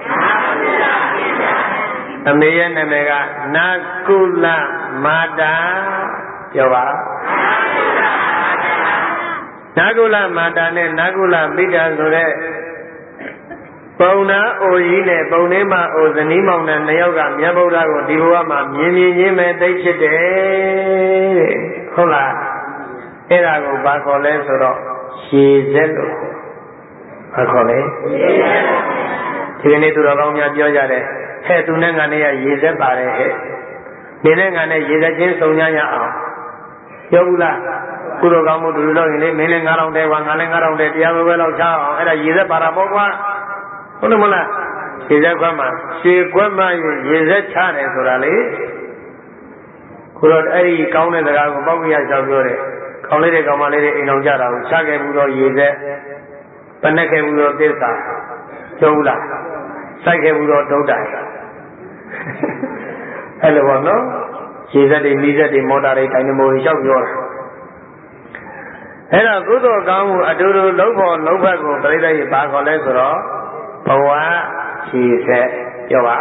အမေရဲ့နာမည်ကနာကုလမာတာပြောပါနာကုလမာတာနဲ့နာကုလပိတာဆိုတဲ့ပုံနာအိုကြီးနဲ့ပုံလေးမအိုဇနီးမောင်နှံနှစ်ယောက်ကမြတ်ဗုဒ္ဓကိုဒီဘဝမှာမြင်မြင်ချင်းပဲသိဖြစ်တယ်တဲ့ဟုတ်လားအဲ့ဒါကိုဘာခေါ်လဲဆိုတော့ရှည်ဆက်လို့ဘာခေါ်လဲဒီကနေ့သူတော်ကောင်းများပြောကြတယ်ဟဲ့သူနဲ့ငါနဲ့ရေဆက်ပါတယ်ဟဲ့နေနဲ့ငါနဲ့ရေဆက်ချင်းစုံကြရအောင်ပြောဘူးလားကုတော်ကောင်းမှုသူတို့ရင်လေမင်းလည်း9000တဲကွာငါလည်း9000တဲတရားပဲလောက်ချအောင်အဲ့ဒါရေဆက်ပါတာပေါ့ကွာဟုတ်တယ်မလားရေဆက်ခွမ်းမှာရှည်ခွမ်းမှရေဆက်ချတယ်ဆိုတာလေကိုတော့အဲ့ဒီကောင်းတဲ့စကားကိုပေါ့ပြရကြောက်ပြောတယ်ကောင်းလေးတဲ့ကောင်မလေးတွေအိမ်အောင်ကြတာကိုချခဲ့ဘူးတော့ရေဆက်ပနက်ခဲ့ဘူးတော့သစ္စာကျုံးလားစိုက်ခဲ့ဘူးတော့ဒုဒ္ဒအဲ့လိုပေါ့နော်ရေဆက်တွေမိဆက်တွေမော်တာတွေတိုင်းမိုးတွေလျှောက်ပြောတာအဲ့တော့ကုသိုလ်ကောင်းမှုအတူတူလုံးဖို့လုံးဖက်ကိုပြိဿရဲ့ဘာခေါ်လဲဆိုတော့ဘဝရှိဆက်ပြောပါ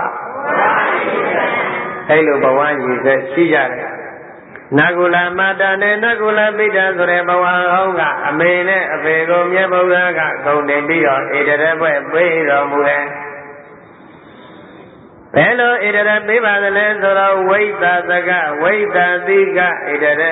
အဲ့လိုဘဝရှိဆက်ရှိကြတယ်နာကုလမာတာနဲ့နာကုလပိဋကဆိုတဲ့ဘဝဟောင်းကအမေနဲ့အဖေကိုမြတ်ဗုဒ္ဓကဂုဏ်တင်ပြီးတော့ဣတရဘွဲ့ပေးတော်မူတယ်ဘယ်လိုဣတရပေးပါသလဲဆိုတော့ဝိသသကဝိသတိကဣတရ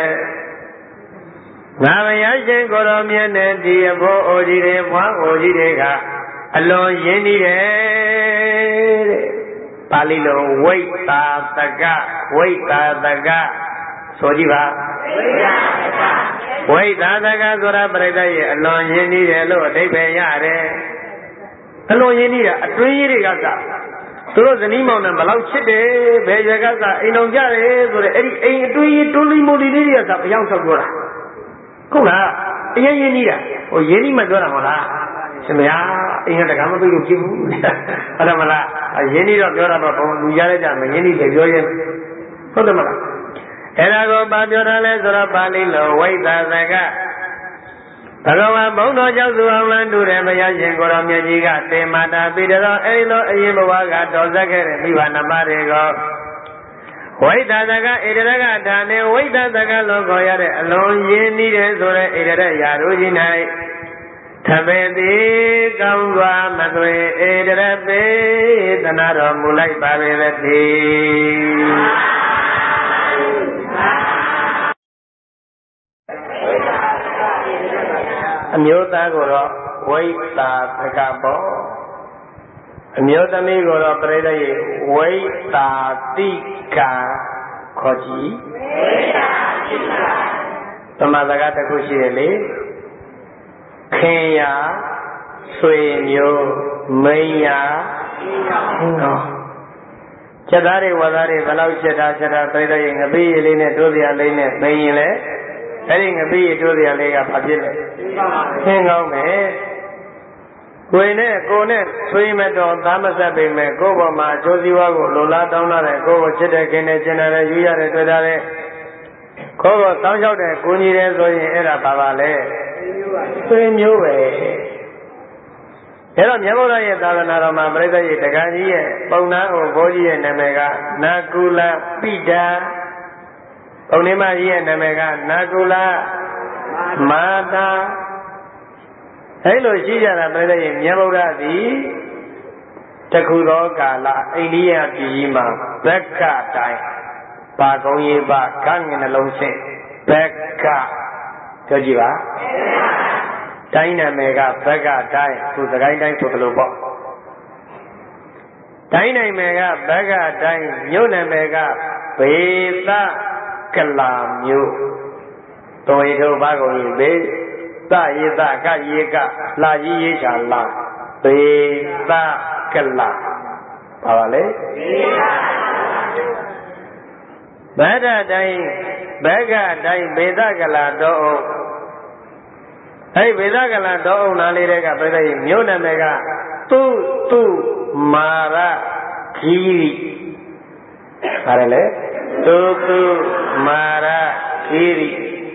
ငါဘုရားရှင်ကိုယ်တော်မြတ်နဲ့ဒီအဖို့အိုကြီးတွေဘွားအိုကြီးတွေကအလွန်ရင်းနှီးတယ်တဲ့ပါဠိလိုဝိတာတကဆိုကြည့်ပါဝိတာတကဆိုတာပြိဿရဲ့အလွန်ရင်းနှီးတယ်လို့အဓိပ္ပာယ်ရတယ်အလွန်ရင်းနှီးတာအတွင်းကြီးတွေကစသူတို့ဇနီးမောင်နှံဘယ်လောက်ချစ်တယ်ဘယ်ရွယ်ကစအိမ်တော်ကြတယ်ဆိုတဲ့အဲ့ဒီအိမ်အတွင်းကြီးတွလီမိုလီလေးတွေကစအယောင်ဆောက်ပြောတာဟုတ်လားအရင်ရင်းနှီးတာဟိုရင်းနှီးမှပြောတာမဟုတ်လားရှင်ဗျာအိမ်ကတကားမသိလို့ဖြစ်ဘူးဟုတ်တယ်မလားရင်းနှီးတော့ပြောတာတော့ဘုံလူရတဲ့ကြမရင်းနှီးတယ်ပြောရင်ဟုတ်တယ်မလားအဲ့ဒါကိုပါပြောတာလဲဆိုတော့ပါဠိလိုဝိသသကဘဂဝါဘုံတော်ကြောင့်သူအောင်လန်းတူတယ်မရရှင်ကိုတော်မြတ်ကြီးကတေမာတာပြီးတော့အဲ့လိုအရင်ဘဝကတော်ဆက်ခဲ့တဲ့မိဘနှမတွေကိုဝိသသကဣတရကဌာနေဝိသသကလို့ခေါ်ရတဲ့အလုံးရင်းနှီးတယ်ဆိုတဲ့ဣတရရာတို့ကြီး၌သဘေတိကောင်းစွာမသွေဣတရပေသနာတော်မူလိုက်ပါပေသတည်းအမျိုးသားကိုတော့ဝိတာသကပေါ့အမျိုးသမီးကိုတော့ပြိဿရဲ့ဝိတာတိကာခေါ်ကြည့်ဝိတာတိကာသမသကတစ်ခုရှိတယ်လေခင်ရဆွေမျိုးမိန်ရနော်ချက်သားတွေဝါသားတွေဘယ်လောက်ချက်တာပြိဿရဲ့ငပိရလေးနဲ့တိုးစရာလေးနဲ့မိန်ရင်လေအဲ့ဒီငပိရတိုးစရာလေးကဘာဖြစ်လဲသင်ကောင်းမယ်ကိုယ်နဲ့ဆွေးမတော်သားမဆက်ပေမဲ့ကိုယ့်ဘောမှာအကျိုးစီးပွားကိုလိုလားတောင်းလာတဲ့ကိုယ့်ကိုချစ်တဲ့ခင်တဲ့ကျင်တဲ့ယူရတဲ့တွေ့တာတဲ့ကိုယ့်ကိုစောင့်ရှောက်တဲ့ကိုကြီးတယ်ဆိုရင်အဲ့ဒါပါလဲဆွေမျိုးပဲအဲ့တော့မြတ်ဗုဒ္ဓရဲ့သာသနာတော်မှာပြိဿရဲ့တက္ကန်းကြီးရဲ့ပုံနာအိုဘိုးကြီးရဲ့နာမည်ကနာကုလပိတာဘုံနေမကြီးရဲ့နာမည်ကနာကုလမာတာအဲ့လိုရှိကြတာပြိဿရဲ့မြတ်ဗုဒ္ဓသည်တခုသောကာလအိန္ဒိယပြည်ကြီးမှာဘက်ကတိုင်းပါကုံရေးပါကငင်နှလုံးဆင့်ဘက်ကပြောကြည့်ပါတိုင်းနာမည်ကဘက်ကတိုင်းသူစကိုင်းတိုင်းဆိုသလိုပေါ့တိုင်းနာမည်ကဘက်ကတိုင်းမြို့နာမည်ကဘေသကလာမြို့တော်ရီတို့ဘာကုန်ရေးဘေသယေသကယေကလာကြီးရေးချာလာဘေသကလာပါလေဘဒ္ဒတိုင်းဘက်ကတိုင်းဘေသကလာတော်အဲ့ဘေသကလတော်အောင်နာလေးတွေကပြိဿရဲ့မြို့နာမည်ကသူမာရခီရီပါတယ်လေသူမာရခီရီ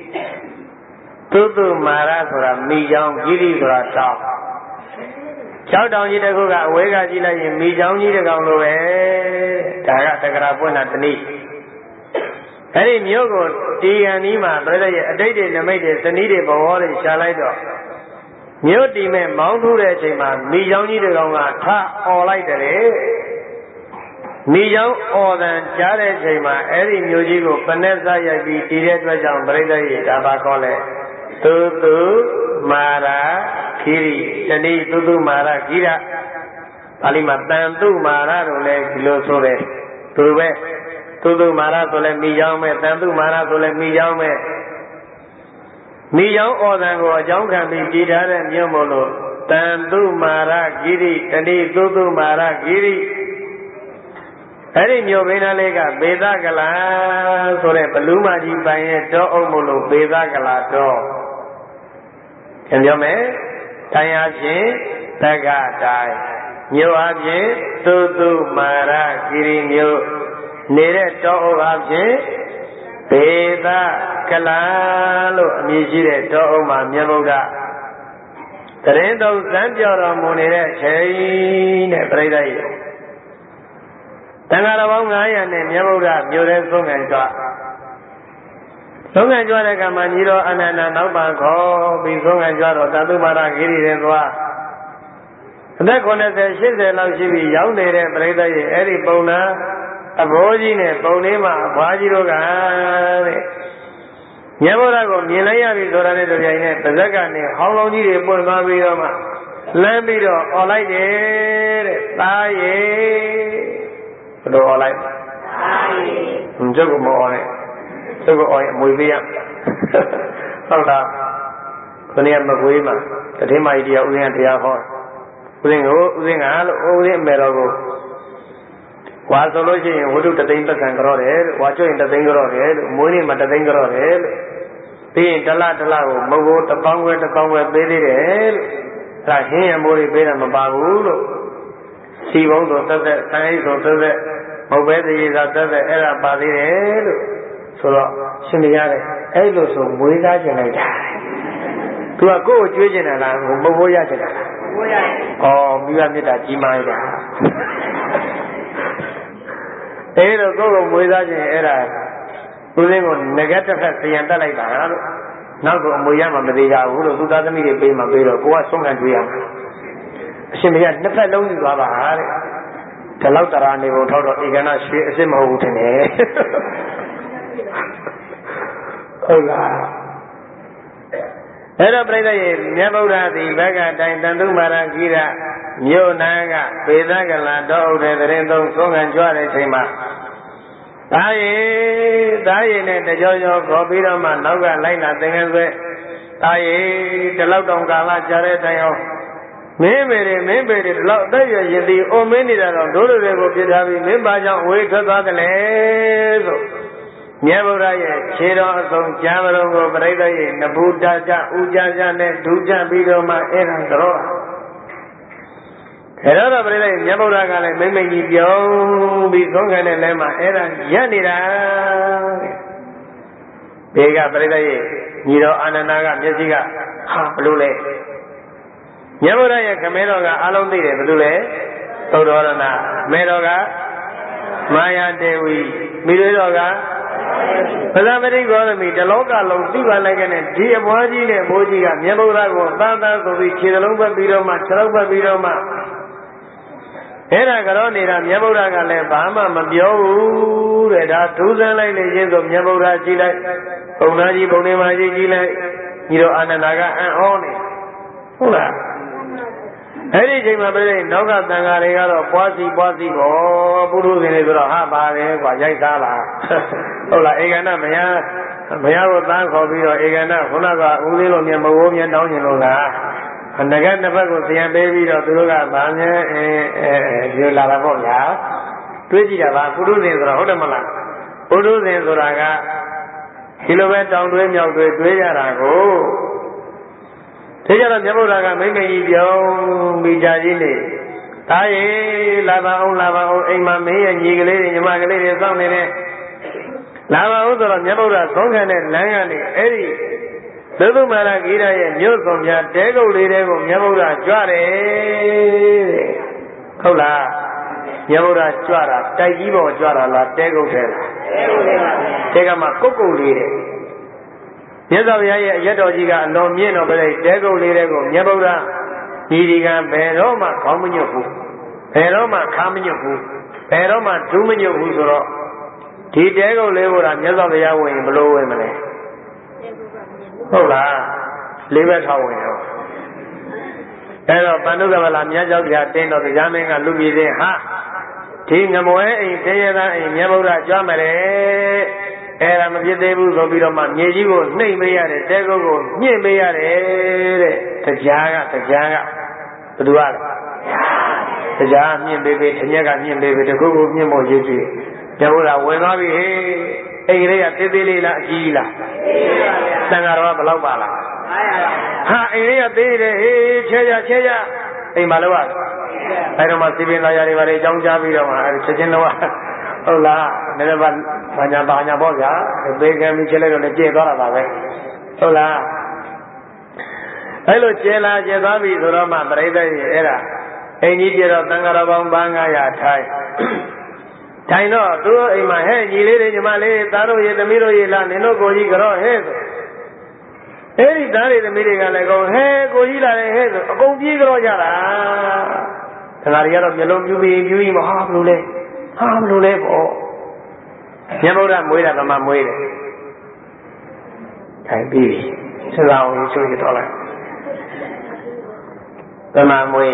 သူမာရဆိုတာမိချောင်းခီရီဆိုတာတောင်6တောင်ကြီးတစ်ခုကအဝေးကကြည့်လိုက်ရင်မိချောင်းကြီးတစ်ကောင်လိုပဲဒါကတက္ကရာပွင့်တာတနည်းအဲ့ဒီမြို့ကိုတီယန်နီးမှာပြိဿရဲ့အတိတ်တွေနမိတ်တွေဇနီးတွေဘဝတွေရှာလိုက်တော့မြို့တီမဲ့မောင်းထူးတဲ့အချိန်မှာမိချောင်းကြီးတစ်ကောင်ကထအော်လိုက်တယ်မိချောင်းအော်တန်ကြားတဲ့အချိန်မှာအဲ့ဒီမြို့ကြီးကိုပနဲ့စားရိုက်ပြီးတည်တဲ့အတွက်ကြောင့်ပြိဿရဲ့ဒါပါခေါ်လဲသူမာရာခိရိတဏိသူမာရာခိရပါဠိမှာတန်သူမာရာလို့လည်းဒီလိုဆိုတယ်သူပဲသူမာရဆိုလဲမိချောင်းပဲတန်သူမာရဆိုလဲမိချောင်းပဲမိချောင်းဩဇံကိုအကြောင်းခံပြီးတည်ထားတဲ့မြို့မို့လို့တန်သူမာရဂိရိတဏိသူမာရဂိရိအဲ့ဒီမြို့ဘိန်းလေးကဘေသကလာဆိုတဲ့ဘလူးမကြီးပိုင်ရဲ့တောအုပ်မို့လို့ဘေသကလာတော့သင်ပြောမယ်တိုင်းအားဖြင့်တက္ကတိုင်းမြို့အားဖြင့်သူမာရဂိရိမြို့နေတဲ့တောအုပ်အဖြစ်ဘေသကလာလို့အမည်ရှိတဲ့တောအုပ်မှာမြတ်ဗုဒ္ဓတရင်သုံးစံပြောတော်မူနေတဲ့ချိန်နဲ့ပြိဿရဲ့တန်ဃာတော်ပေါင်း900နဲ့မြတ်ဗုဒ္ဓမြို့ထဲဆုံးခံကြွတဲ့ကမှညီတော်အနန္ဒနောက်ပါခေါ်ပြီးဆုံးခံကြတော့သတုမာရဂိရိတွေသွားအသက်90 80လောက်ရှိပြီးရောက်နေတဲ့ပြိဿရဲ့အဲ့ဒီပုံနာအဘောကြီးနဲ့ပုံလေးမှာအဖွားကြီးတို့ကတဲ့မြတ်ဗုဒ္ဓကိုမြင်လိုက်ရပြီဆိုတာနဲ့တပြိုင်နက်ပါဇက်ကနေဟောင်းလုံးကြီးတွေပွင့်သွားပြီးတော့မှ lăn bị đó ở lại để ta ye đồ ở lại chưa có mò này chưa có ỏi mùi vị không là con em mà quý mà cái thế mày đi học riêng thì học thôi riêng á riêng mẹ đâu quá số lối gì vô được tự tin cái đấy quá cho tự tin cái đấy mỗi ngày mà tự tin cái đấy thì đala màu vô tập bóng về bê đi đấy là hiện mỗi bê là mà bà vũ luôn si bóng rồi tất cả sai rồi tất cả màu bé thì ra tất cả là bà đi đấy luôn số đó xin đi ra đây ấy luôn số mỗi ra chuyện này tôi là cô chơi chuyện này là màu vô ra chuyện này bây giờ người ta chỉ mai ra ấy rồi cô mỗi ra chuyện này là tôi thấy còn negative phát hiện ra lại cả nó có mỗi nhà mà mình đi vào rồi tôi ta mới đi về mà về rồi cô sống hàng tuổi à xin bây giờ nó phải lâu như vậy bà đấy cái lâu ta ra này vô thâu rồi cái nó sẽ màu thế này là thế đó bây giờ nhà bầu ra thì bác cả đại tấn tu mà ra kia ra nhiều nàng cả về ra cái là đâu để đến đâu xuống hàng chua này thì mà ta ye này để cho có biết đâu mà nấu cả lấy là tiếng Anh vậy ta ye để lâu đồng cả là chờ đấy thấy không mấy bề để lâu đấy giờ gì thì ôm mấy này rồi đối với cô kia ra vì mấy ba cháu quay thoát thoát cái lẽ rồi nhà bầu ra ye chế đó xong cha bầu cô phải đây ye nạp cha u cha này đủ cha biết đâu mà em ăn rồi thế đó là bây giờ nhà bầu ra cái này mấy gì biểu bị xuống cái này mà em ăn giá đi ra bây giờ bây giờ nhiều đó anh naga mấy gì cả ha luôn đấy nhà bầu ra cái mấy đó cái alon đi đấy luôn đấy tôi đó là mấy đó cái Maya Devi mấy đó cái bây giờ mấy cái đó mình để lâu cả lâu đi vào lại cái này đi mua gì này mua gì cả nhà bầu ra có ta tôi đi chơi lâu bên video mà chơi lâu bên video mà thế là cái đó này là nhà bầu ra cái này bà mà biểu để đã thu ra lại để chế độ nhà bầu ra chi lại ông nói gì bông này mà chi lại nhiều anh là cái anh on này không là thế thì chỉ mà bây giờ nó cả tăng cái này cái đó quá gì có bù đu gì này rồi ha bà này quả dây xa là không là cái này mấy có tăng khó bị rồi cái này hôm nay có uống đi luôn nhà bầu uống nhà đau nhà luôn là anh cái này phải có tiền baby rồi tôi cả bạn nhé điều là bao nhiêu tôi chỉ là bạn bù đu gì rồiဟုတ်တယ်မလားဘုဒ္ဓဇင်ဆိုတာကဒီလိုပဲတောင်းတွေးမြောက်တွေးရတာကိုthế cho nên nhà bầu ra cái mấy gì biểu bị trả gì này ta ye là bà ông anh mà mấy anh gì cái này nhưng mà cái này xong này nè là bà ông rồi nhà bầu ra sống cái này láng cái này ấy đi đối với mà là cái này nhớ còn nhà trẻ câu đi đây cũng nhà bầu ra chua đấy không là nhà bầu ra chua là tay chỉ bảo chua là trẻ câu thế là thế cái mà cốc câu đi đấy nhớ sao vậy nhớ đồ gì cả nó miên nó bây giờ trẻ câu đi đây cũng nhớ bầu ra gì cả bé đó mà không bao nhiêu phụ bé đó mà khám bao nhiêu phụ bé đó mà trúng bao nhiêu phụ rồi thì trẻ câu lấy bầu ra nhớ sao vậy vậy mà lâu vậy mà này không là lấy về thầu vậy không cái đó bạn nói cái là nhớ sao thì tên đó thì giá mình là lúc gì thế ha thì ngày mới anh thế ra anh nhớ bầu ra cho mày đấyအဲ့ဒါမဖြစ်သေးဘူးဆိုပြီးတော့မှမြေကြီးကိုနှိမ့်ပေးရတယ်တဲကုတ်ကိုညှင့်ပေးရတယ်တဲ့တရားကဘယ်သူကလဲတရားညှင့်ပေးတညက်ကညှင့်ပေးတကုတ်ကိုညှင့်ဖို့ရည်ကြည်ကျဘုရားဝင်သွားပြီဟေးအိမ်ကလေးကသေးသေးလေးလားအကြီးလားသံဃာတော်ကဘယ်လောက်ပါလားဟာအိမ်လေးကသေးတယ်ဟေးချဲကြအိမ်မှာလောက်ရအဲ့တော့မှစီပင်လာရတွေပါလေအကြောင်းကြားပြီးတော့မှအဲ့ချက်ချင်းလောက်ဟုတ်လားနည်းနည်းပါဘာညာပေါ့ဗျာသေကံပြီးချက်လိုက်တော့လည်းကျဲသွားတာပါပဲဟုတ်လားအဲ့လိုကျဲသွားပြီဆိုတော့မှပြိဿကြီးအဲ့ဒါအိမ်ကြီးပြတော့သံဃာတော်ပေါင်း900ထိုင်တော့သူ့အိမ်မှာဟဲ့ညီလေးတွေညီမလေးသားတို့ရေသမီးတို့ရေလားနင်တို့ကိုကြီးကြောဟဲ့ဆိုအဲ့ဒီသားတွေသမီးတွေကလည်းကောဟဲကိုကြီးလာတယ်ဟဲ့ဆိုအကုန်ပြေးကြောကြတာသံဃာတွေကတော့မျိုးလုံးပြူပြီးမဟာဘလို့လဲဟာဘလို့လဲပေါ့မြတ်ဗုဒ္ဓမွေးတာကမှမွေးတယ်ထိုင်ပြီးစကားကိုချိုးရတော့လိုက် Tama mui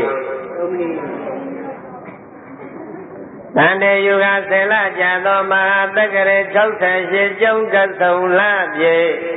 Tane yuga sela jado maha takare choksa shi chong ka song la bie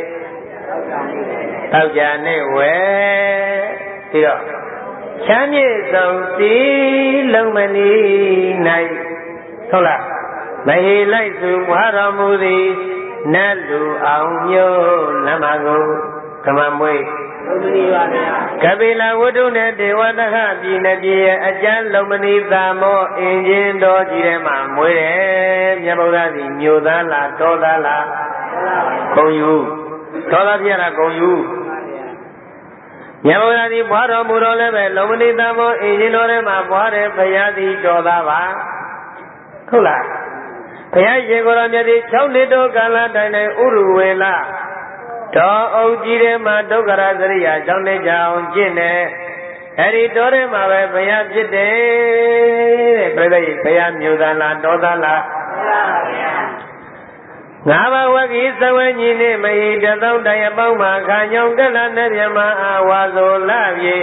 Tao cha ne we Thì đó Chán ye song si long mani nai Không là Mày lại su hóa ra mu đi Nà lu ông nhô Nama go Tama mui Kabila Wudu ne Devadaha Binabiya Ajan Lomani Thamo Injin Do Jirema Muire Nyaboda Di Nyuda La Toda La Konyu Toda Piara Konyu Nyaboda Di Bharo Muro Lebe Lomani Thamo Injin Do Rema Bhare Payadi Toda Va Kula Payadi Gora Nyadi Chaunito Kala Dane Uruwela Đó ông chỉ để mà đâu cả ra gì à trong này chào chỉ nè, hãy đó để mà về bây giờ chỉ để bây giờ nhiều đàn là đó đàn là, ngã ba qua kỹ sao anh nhìn này mày đã đâu đại bao mà khai nhau cái là nơi mà qua rồi là gì,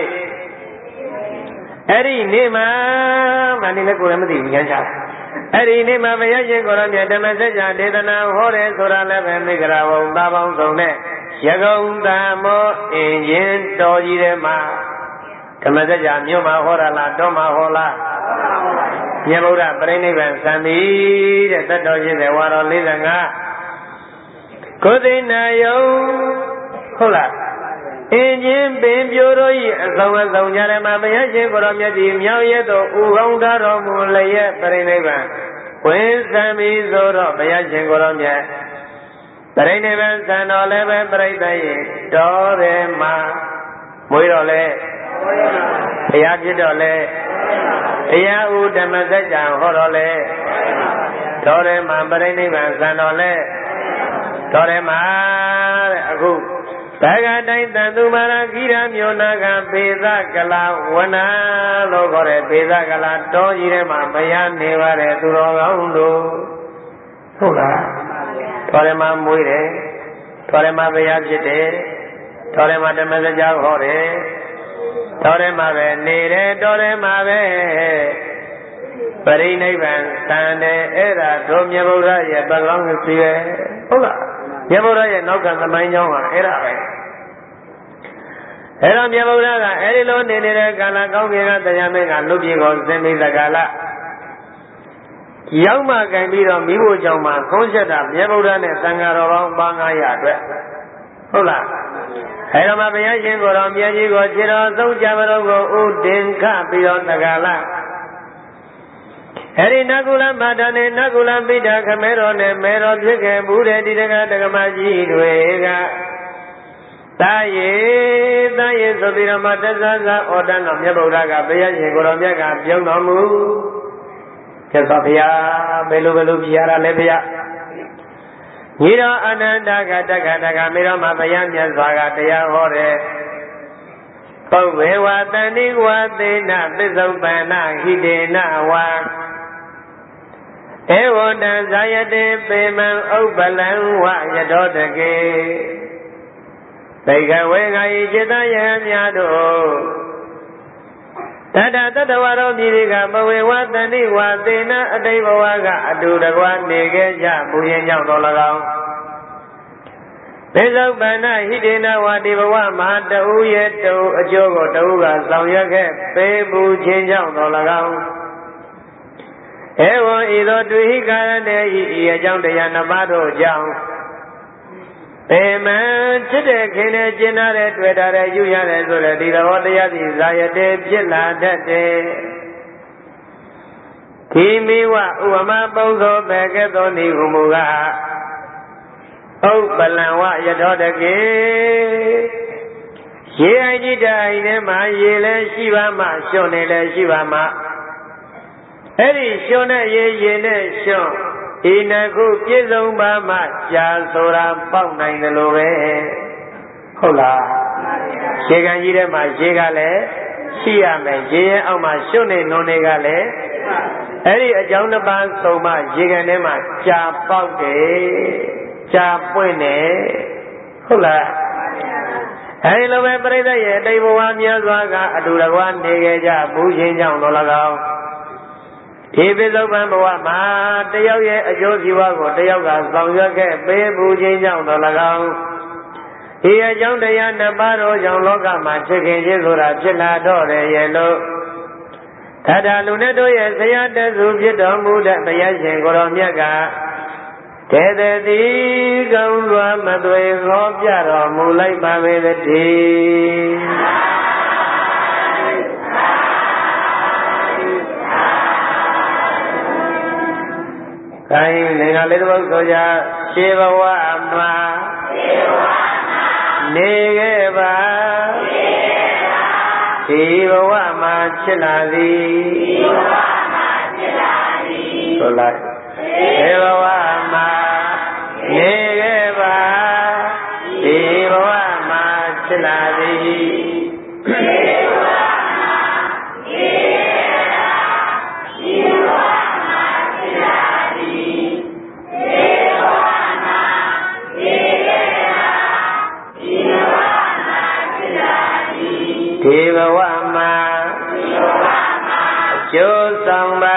hãy này mà này nó cũng làm gì vậy sao? Hãy này mà bây giờ chỉ có làm gì để mà sẽ ra để nào hỏi để số ra là về mấy cái nào ba bông xong nè. Yagong Damo Injin Doji Ma Kamaja Nyuma Horala Doma Hola Yamuda Brenivan Sami the Doji the Waro Lizanga Kodina Yo Hola Injin Bim Yuroi Zonga Zonjara Mabayashi Goromyadi Myayeto Uganda Romulaya Brenivan When Sami Zoro Bayashi Goromya Brenivan Sanoleva Brayday Dorema Muirole Yagidole Yau Damazaja Horole Dorema Brenivan Sanole Dorema Agu Bagadai Tandumara Gira Myonaga Peza Kala Wana Logore Peza Kala Dojirema Bayan Nevare Durogaundo Hola Torema muire, Torema beyajite, Torema demazaja hore, Torema be nere, Torema be Parinaivan Sande Era Domya Buddha ye belong to you. Hola, Yabuddha ye no can the Mayonga Era. Era Yabuddha, Erilo Nere Gala Gonga, the Yamega, Lubigo, Semi the Gala. Yama can be on Mibu Joma, Conchetta, Yabuda, and Sangaro Bangaya. Hola. Helama Bayan go on Yaji go Jiro, so Javarogo, Udin Kapi on the Gala. Harry Nagula Madane, Nagula Bida, Camero, Mero, Jake, Buddha, Didaga, Dagamaji, Duega. Taye, Sobira Mataza, or Dan of Yabudaga, Bayan go on Yaga, Yonamu. Kesapia, Belu Piara Levia. Nira Ananda Gata Mira Mabayan Yazaga, they are hore. Oh, we were the Nigua, they not Bizobana, he did not walk. Ewo Zayade, Payman, Obalan, what your daughter gave. They got away, I did Yado. Tada Waro Miriga, Mawe Watani, Watina, a day Waga, do the one nigga, Buyan Yao. There's Bana, he didn't know what they were, Mata Uyeto, a jogo, Toga, Sawyaka, Pebu, change out all around. Evo either do he got a young Yanamado Jang. Amen. Today, can I generate whether you are already the water desire, Jilla that day. Kimiwa, Uama Bozo, Begatoni, Humuga. Oh, Balawa, your daughter gay. Ye, I did I, my Yele Shivama, Shonele Shivama. Eddie Shona Ye Shon. In a good Yezomba, Jasora, Pauna in the Lowe. Hola. Shega Yirema, Shegale, Shiame, Jay, Oma Shone, no negale. Eddie a Jonaban, Soma, Jiganema, Ja Pauke, Ja Puene. Hola. အဲဒီလိုပဲပြိဿရဲ့တိတ်ဘဝမြတ်စွာကအတူတကွနေခဲ့ကြဘူးချင်းကြောင့်တော်၎င်းဒီပိဿုပံဘဝမှာတယောက်ရဲ့အကျိုးစီးပွားကိုတယောက်ကဆောင်ရွက်ခဲ့ပေးဘူးချင်းကြောင့်တော်၎င်းဒီအကြောင်းတရားနှစ်ပါးတို့ကြောင့်လောကမှာချစ်ခင်ခြင်းဆိုတာဖြစ်လာတော့တယ်ရဲ့လို့ထာတာလူနဲ့တို့ရဲ့ဆရာတဆုဖြစ်တော်မူတဲ့ဘုရားရှင်ကိုရောမြတ်ကတေတတိကောင်းစွာမသွေဟောပြတော်မူလိုက်ပါပေတည်းကိုင်းနေကလေးတစ်ပုဒ်ဆိုကြရှေးဘဝမှာနေခဲ့ပါဒီဘဝမှာချစ်လာသည်ဆိုလိုက်ဒီဘဝမှာနေခဲ့ပါဒီဘဝမှာချစ်လာသည်ဒီဘဝမှာအကျိုးဆောင်ပါ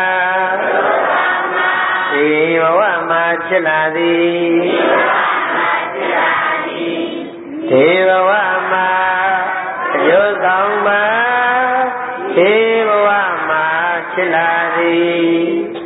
ဒီဘဝမှာချစ်လာသည်ဒီဘဝမှာအကျိုးဆောင်ပါဒီဘဝမှာချစ်လာသည်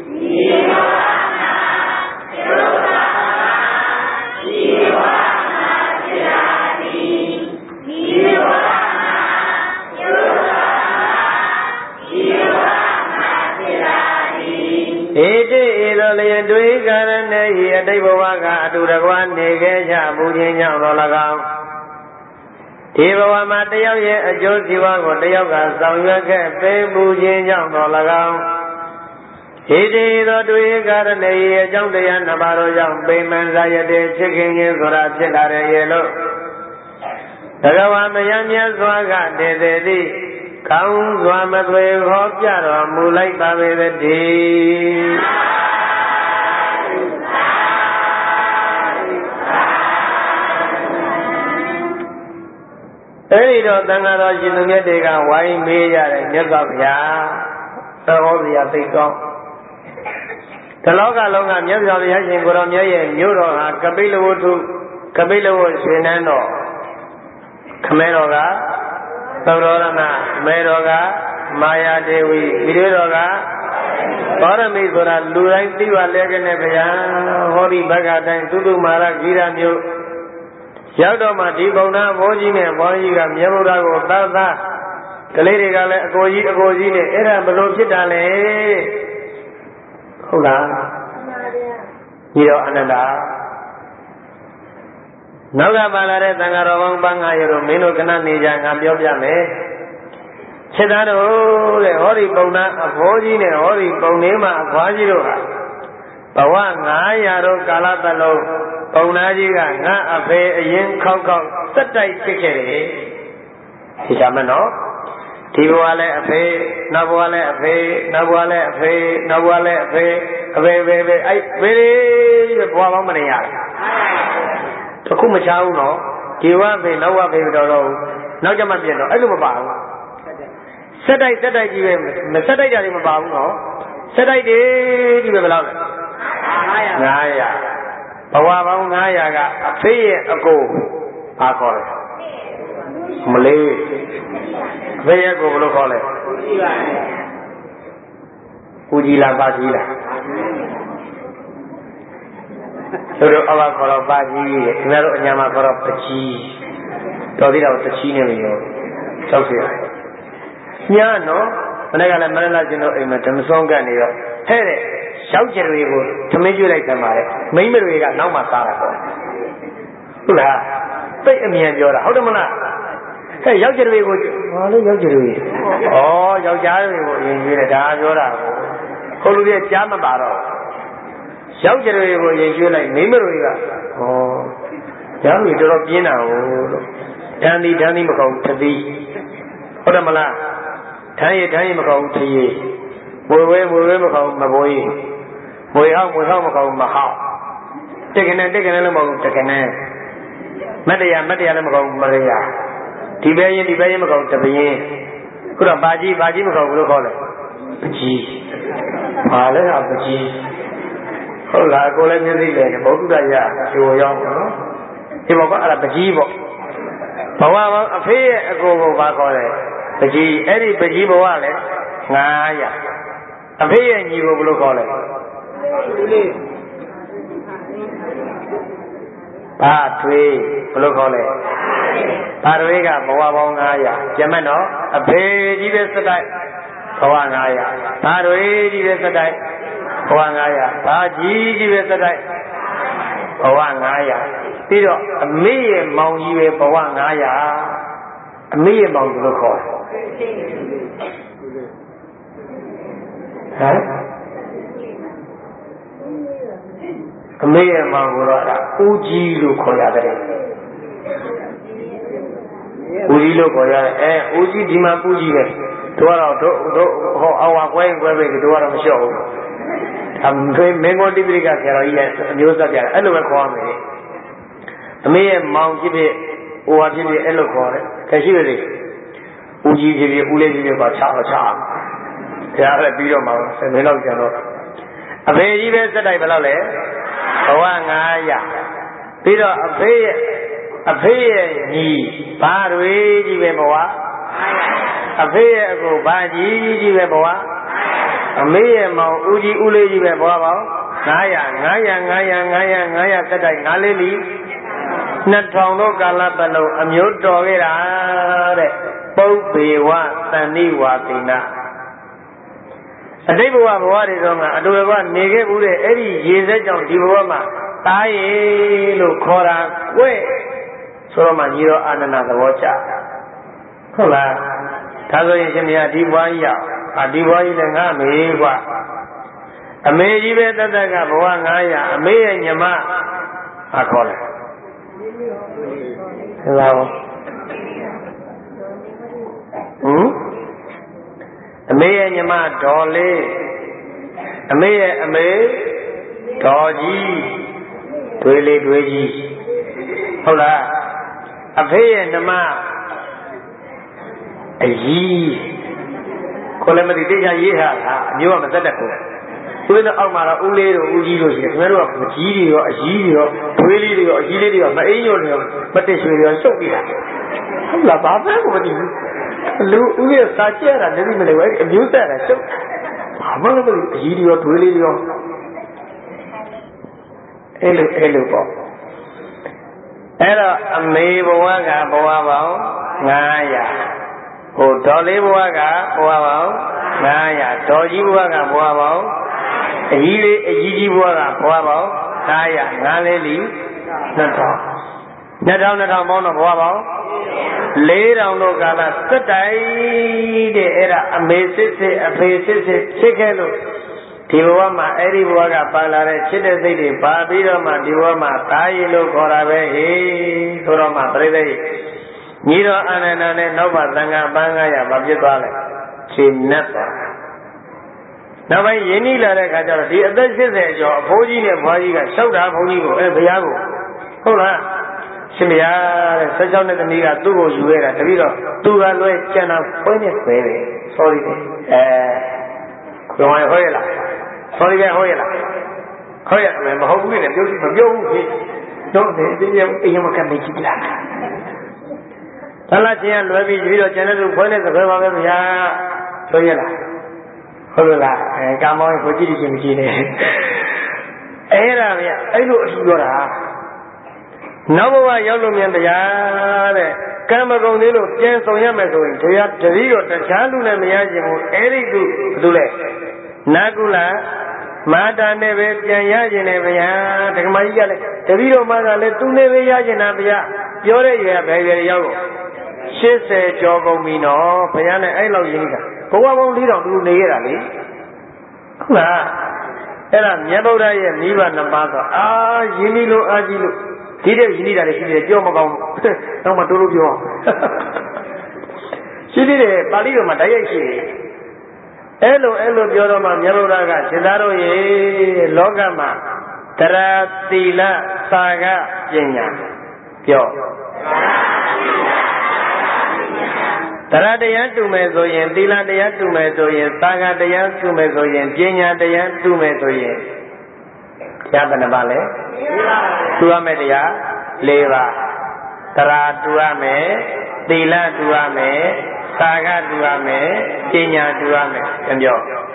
ဧတိဧသောလျင်တွေကာရဏေဤအတိတ်ဘဝကအတူတကွနေခဲ့ကြဘူးခြင်းကြောင့်တော်၎င်းဒီဘဝမှာတယောက်ရဲ့အကျိုးစီးပွားကိုတယောက်ကဆောင်ရွက်ခဲ့ပေးဘူးခြင်းကြောင့်တော်၎င်းဧတိဧသောတွေကာရဏေဤအကြောင်းတရားနှစ်ပါးတို့ကြောင့်ပိမှန်စာရတဲ့ချစ်ခင်ခြင်းဆိုတာဖြစ်လာတယ်ရဲ့လို့ဘဂဝါမယမြတ်စွာကတည်တည်သည့်ကောင်းစွာမသွေဟောပြတော်မူလိုက်ပါပေတည်းအဲဒီတော့သံဃာတော်ရှင်သူမြတ်တွေကဝိုင်းမေးကြတယ်မြတ်စွာဘုရားသဟောစရာသိကောင်းတလောကလုံးကမြတ်စွာဘုရားရှင်ကိုယ်တော်မြတ်ရဲ့မြို့တော်ဟာကပိလဝတ္ထုကပိလဝတ်ရွှေနန်းတော်ခမဲတော်ကသောရောရဏမဲတော်ကမာယာဒေဝီမိတွေတော်ကဘောရမိဆိုတာလူတိုင်းသိပါလဲကနေဗျာဟောဒီဘဂတိုင်းသုတုမာရဂိရမြို့ရောက်တော့မှဒီပုံနာဘောကြီးနဲ့ဘောကြီးကမြတ်ဗုဒ္ဓကိုသတ်သားကလေးတွေကလည်းအကိုကြီးနဲ့အဲ့ဒါဘလို့ဖြစ်တာလဲဟုတ်လားညီတော်အနန္ဒာနောက်ကပါလာတဲ့သံဃာတော်ပေါင်းပန်း900တို့မင်းတို့ကနနေကြငါပြောပြမယ်ခြေသားတို့တဲ့ဟောဒီပုံနာအဖိုးကြီးနဲ့ဟောဒီပုံလေးမှာအဖွားကြီးတို့ဟာဘဝ900တို့ကာလပတ်လုံးပုံနာကြီးကငါအဖေအရင်ခောက်စက်တိုက်ဖြစ်ခဲ့တယ်ဒီကမနော်ဒီဘဝလည်းအဖေနောက်ဘဝလည်းအဖေနောက်ဘဝလည်းအဖေနောက်ဘဝလည်းအဖေအဖေအဲ့ဖေးဘဝပေါင်းမနေရတခုမချဘူးနော်ဒီဝဖေနောက်ဝဖေမတော်တော့ဘူးနောက်ကြမှပြင်တော့အဲ့လိုမပါဘူးဆက်တိုက်ကြီးပဲမဆက်တိုက်ကြတယ်မပါဘူးနော်ဆက်တိုက်တယ်ကြီးပဲဘယ်လောက်လဲ900ဘဝပေါင်း900ကအဖေးရဲ့အကိုဘာခေါ်လဲမလေးအဖေးရဲ့ကိုဘယ်လိုခေါ်လဲဦးကြီးလားပါကြီးလားတို့အဘခေါ်တော့ပါကြီးရဲ့ခင်ဗျားတို့အညာမှာခေါ်တော့ပကြီးတော်သေးတော့တချီးနေပြီရောကြောက်เสียညာနော်မနေ့ကလည်းမန္တလာကျွန်တော်အိမ်မှာဓမ္မဆောင်ကတ်နေတော့ဟဲ့တဲ့ရောက်ကြတွေကိုသမင်းကျွေးလိုက်တယ်မှာတဲ့မိန်းမတွေကနောက်မှစားတာပေါ့ဟုတ်လားသိအမြန်ပြောတာဟုတ်တယ်မလားဟဲ့ရောက်ကြတွေကိုဘာလို့ရောက်ကြတွေဩယောက်ျားတွေကိုအရင်ကျွေးတယ်ဒါပြောတာဟုတ်လူတွေကြားမပါတော့ရောက်ကြတွေကိုရင်ကျွေးလိုက်မိမတို့တွေကရောင်းကြီးတော်တော်ပြင်းတာဟုတ်လို့ဓာန်ဒီမကောင်းသတိဟုတ်တယ်မလားဓာန်ရမကောင်းသရေဝေဝဲမကောင်းမဘွေးမွေဟောက်မကောင်းမဟောက်တက္ကနဲ့လည်းမကောင်းတက္ကနဲ့မတရားလည်းမကောင်းမရယာဒီပဲရင်မကောက်တပင်းခုတော့ဘာကြီးမကောက်ဘူးလို့ခေါ်တယ်ပကြီးဘာလဲကပကြီးဟုတ်လားကိုလည်းမျက်စိလဲဘုဒ္ဓရကျိုးရောက်နော်ဒီဘောကအဲ့ဒါပကြီးပေါ့ဘဝပေါင်းအဖေးရဲ့အကိုကိုဘာခေါ်လဲပကြီးအဲ့ဒီပကြီးဘဝလဲ900အဖေးရဲ့ညီကိုဘယ်လိုခေါ်လဲဘာထွေးဘယ်လိုခေါ်လဲဘာထွေးကဘဝပေါင်း900ကျမတ်တော့အဖေးကြီးပဲစတိုက်ဘဝ900ဘာထွေးကြီးပဲစတိုက်ဘဝ900ဘာကြီးပဲစတိုက်ဘဝ900ပြီးတော့အမေရဲ့မောင်ကြီးပဲဘဝ900အမေရဲ့မောင်ဘယ်လိုခေါ်လဲဟမ်အမေရဲ့မောင်ကိုတော့ဦးကြီးလို့ခေါ်ရတယ်ဦးကြီးလို့ခေါ်ရတယ်ဦးကြီးဒီမှာဦးကြီးပဲတို့ကတော့ဟောအဝါကွဲပဲတို့ကတော့မလျှော့ဘူးမင်းကိုတိပိကဆရာတော်ကြီးရဲ့အမျိုးဆက်ပြတယ်အဲ့လိုပဲခေါ်ရမယ်အမေရဲ့မောင်ဖြစ်ဖြစ်ဟိုဟာဖြစ်ဖြစ်အဲ့လိုခေါ်တယ်ခက်ရှိတယ်ဦးကြီးဖြစ်ဖြစ်ဦးလေးဖြစ်ဖြစ်ပါချတော့ချဘုရားလည်းပြီးတော့မှ10မိနစ်လောက်ကြာတော့အဖေကြီးပဲစက်တိုက်ဘယ်လောက်လဲဘဝ900ပြီးတော့အဖေရဲ့ညီဘာတွေကြီးပဲဘဝအဖေရဲ့အကိုဘာကြီးပဲဘဝအမေရဲ့မောင်ဦးကြီးဦးလေးကြီးပဲဘဝပေါင်း900စက်တိုက်9လေးလီ2000တို့ကာလပတ်လုံးအမျိုးတော်ခဲ့တာတဲ့ပုပ္ပေဝသန္တိဝါတိနာအတိတ်ဘဝတွေတော့ကအတူတကွနေခဲ့ဘူးတဲ့အဲ့ဒီရေစက်ကြောင့်ဒီဘဝမှာတားရလို့ခေါ်တာကွဲ့ဆိုတော့မှညီတော်အာနန္ဒသဘောကျဟုတ်လားဒါဆိုရင်ရှင်မယားဒီဘွားကြီးဒီဘွားကြီးလည်းငါမေကွာအမေကြီးပဲတသက်ကဘဝ900အမေရဲ့ညီမခေါ်တယ်ဟုတ်လားအမေရဲ့ညီမဒေါ်လေးအမေရဲ့အမေဒေါ်ကြီးတွေးလေးတွေးကြီးဟုတ်လားအဖေရဲ့နှမအကြီးကိုလည်းမသိတရားရေးထားတာအမျိုးကမသက်တတ်ဘူးသူတို့အောက်မှာတော့ဦးလေးတို့ဦးကြီးတို့ရှိတယ်ခင်ဗျားတို့ကမကြီးတွေရောအကြီးတွေရောတွေးလေးတွေရောအကြီးလေးတွေရောမအိမ်ညိုတွေရောမတက်ရွှေတွေရောရှုပ်ပြီးတာဟုတ်လားဘာပဲကိုမသိဘူးလူဦးရဲ့စာကျက်တာလည်းမလဲဘူးအမျိုးဆက်တာရှုပ်ဘာမှမသိဘူးအကြီးတွေရောတွေးလေးတွေရောအဲ့လိုပေါ့အဲ့တော့အမေဘဝကဘဝပေါင်း900ဟိုဒေါ်လေးဘဝကဘဝပေါင်း900ဒေါ်ကြီးဘဝကဘဝပေါင်းအကြီးဘဝကဘဝပေါင်း900 9လေးလီ2000ပေါင်းတော့ဘဝပေါင်း4000တို့ကာလစက်တိုက်တဲ့အဲ့ဒါအမေစစ်အဖေစစ်ဖြစ်ခဲ့လို့ဒီဘဝမှာအဲ့ဒီဘဝကပါလာတဲ့ချစ်တဲ့စိတ်တွေပါပြီးတော့မှဒီဘဝမှာတာရည်လို့ခေါ်တာပဲဟေးဆိုတော့မှပြိဿညီတော်အာနန္ဒာနဲ့နောက်ပါသံဃာပန်း900မဖြစ်သွားလဲချိန်နဲ့သွားနောက်ပိုင်းယဉ်ဤလာတဲ့ခါကျတော့ဒီအသက်80ကျော်အဖိုးကြီးနဲ့ဘွားကြီးကလျှောက်တာဘုန်းကြီးကိုဘုရားကိုဟုတ်လားရှင်မယားတဲ့16နှစ်သမီးကသူ့ကိုယူခဲ့တာတပည့်တော့သူကလွဲကျန်တာပွဲနဲ့ပဲတယ် sorry ဘယ်ဟောရလား sorry ပဲဟောရလားဟောရမယ်မဟုတ်ဘူးလေပြောမပြောဘူးဖြစ်တော့ဒီအိမ်မကနေကြည့်လားသလားချင်းလွယ်ပြီးပြီးတော့ကျန်တဲ့သူဖွဲနဲ့သခွဲပါပဲဗျာဆိုရလားဟုတ်လားကာမောင်းကိုကြည့်ချင်းမကြည့်နဲ့အဲ့ဒါဗျအဲ့လိုအထူးပြောတာနောက်ဘဝရောက်လို့မြန်တရားတဲ့ကံမကုန်သေးလို့ပြန်ဆောင်ရမယ်ဆိုရင်တရားတတိတော့တခြားလူနဲ့မရခြင်းဘူးအဲ့ဒီသူဘယ်သူလဲနာကုလမာတာနဲ့ပဲပြန်ရခြင်းနဲ့ဗျာဒကမကြီးကလည်းတတိတော့မှကလည်းသူနဲ့ပဲရခြင်းတာဗျာပြောတဲ့ရွယ်ဘယ်ရွယ်ရောက်တော့80ကျော်ကုန်ပြီနော်ဘုရားနဲ့အဲ့လောက်ရင်းနေတာဘဝပေါင်း4000သူနေရတာလေဟုတ်လားအဲ့ဒါမြတ်ဗုဒ္ဓရဲ့မိဘနှစ်ပါးဆိုရင်းနှီးလို့အားကြီးလို့ဒီတဲ့ရင်းနှီးတာလည်းရှိတယ်ကြောမကောင်းတော့မှတိုးလို့ပြောရှိသေးတယ်ပါဠိတော်မှာတိုက်ရိုက်ရှိတယ်အဲ့လိုပြောတော့မှမြတ်ဗုဒ္ဓကရှင်သာတို့ရေလောကမှာတရာသီလသာကပညာပြော Taraတရားတူမယ်ဆိုရင်သီလတရားတူမယ်ဆိုရင်သာဂတရားတူမယ်ဆိုရင်ပညာတရားတူမယ်ဆိုရင်တရားဘယ်နှပါလဲတူရမယ်တရား၄ပါးတရာတူရမယ်သီလတူရမယ်သာဂတူရမယ်ပညာတူရမယ်ကြပြော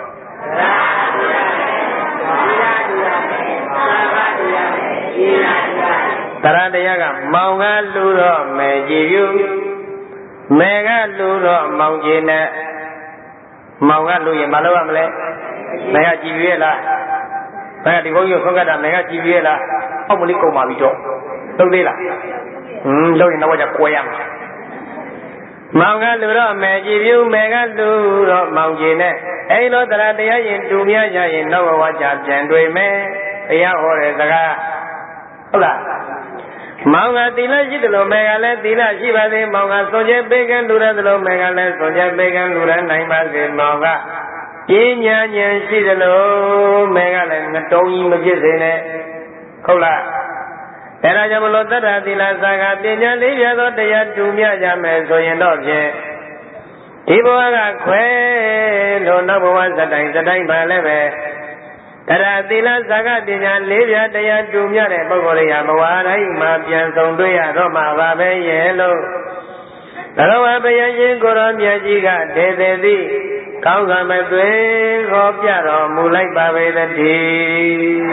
တရာတရားကမောင်ကလူတော့မယ်ကြည်ပြုမေကလူတော့မောင်ကြီးနဲ့မောင်ကလူရင်မလုပ်ရမလဲမေကကြည်ပြည့်လားမေကဒီဘုန်းကြီးကိုဆုံးကတာမေကကြည်ပြည့်လားအောက်မလေးကုန်ပါပြီတော့သုံးသေးလားလုပ်ရင်တော့ကြကွဲရမှာမောင်ကလူတော့မေကြည်ပြုမေကလူတော့မောင်ကြီးနဲ့အဲ့လိုတရားတရားရင်တူမြကြရင်နောက်ဘဝကြပြန်တွေ့မယ်တရားဟောတဲ့စကားဟုတ်လားမောင်ကသီလရှိတယ်လို့မေကလည်းသီလရှိပါသေးမောင်ကစွန့်ကြဲပေးကမ်းလူရတယ်လို့မေကလည်းစွန့်ကြဲပေးကမ်းလူရနိုင်ပါစေမောင်ကပညာဉာဏ်ရှိတယ်လို့မေကလည်းငတုံးကြီးမဖြစ်စေနဲ့ဟုတ်လားအဲဒါကြောင့်မလို့တတ္ထသီလသာကပညာလေးပြသောတရားတူမြကြမယ်ဆိုရင်တော့ဖြင့်ဒီဘဝကခွဲလို့နောက်ဘဝစတိုင်းပါလည်းပဲတရသီလဇာကပညာလေးပြတရားတူမြတဲ့ပုဂ္ဂိုလ်ရာဘဝတိုင်းမှာပြန်ဆောင်တွေ့ရတော့မှာပါပဲရဲ့လို့ဘဂဝါဘုရားရှင်ကိုရောမြတ်ကြီးကဒေသေသည်ကောင်းကံမသွေဟောပြတော်မူလိုက်ပါပေသတည်း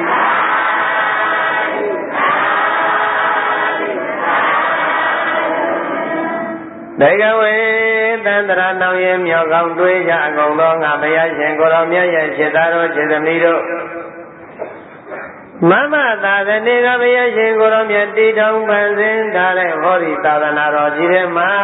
ဒေဂဝေသန္တရာနောင်ရဲ့မြောက်ကောင်းတွေးကြအကုန်သောငါဘုရားရှင်ကိုရောမြတ်ရဲ့ခြေသားတော်ခြေသမီးတို့မမသာသနေကဘုရားရှင်ကိုရောမြတ်တည်ထောင်ပန်ဆင်းထားတဲ့ဟောဒီသာသနာတော်ကြီးထဲမှာ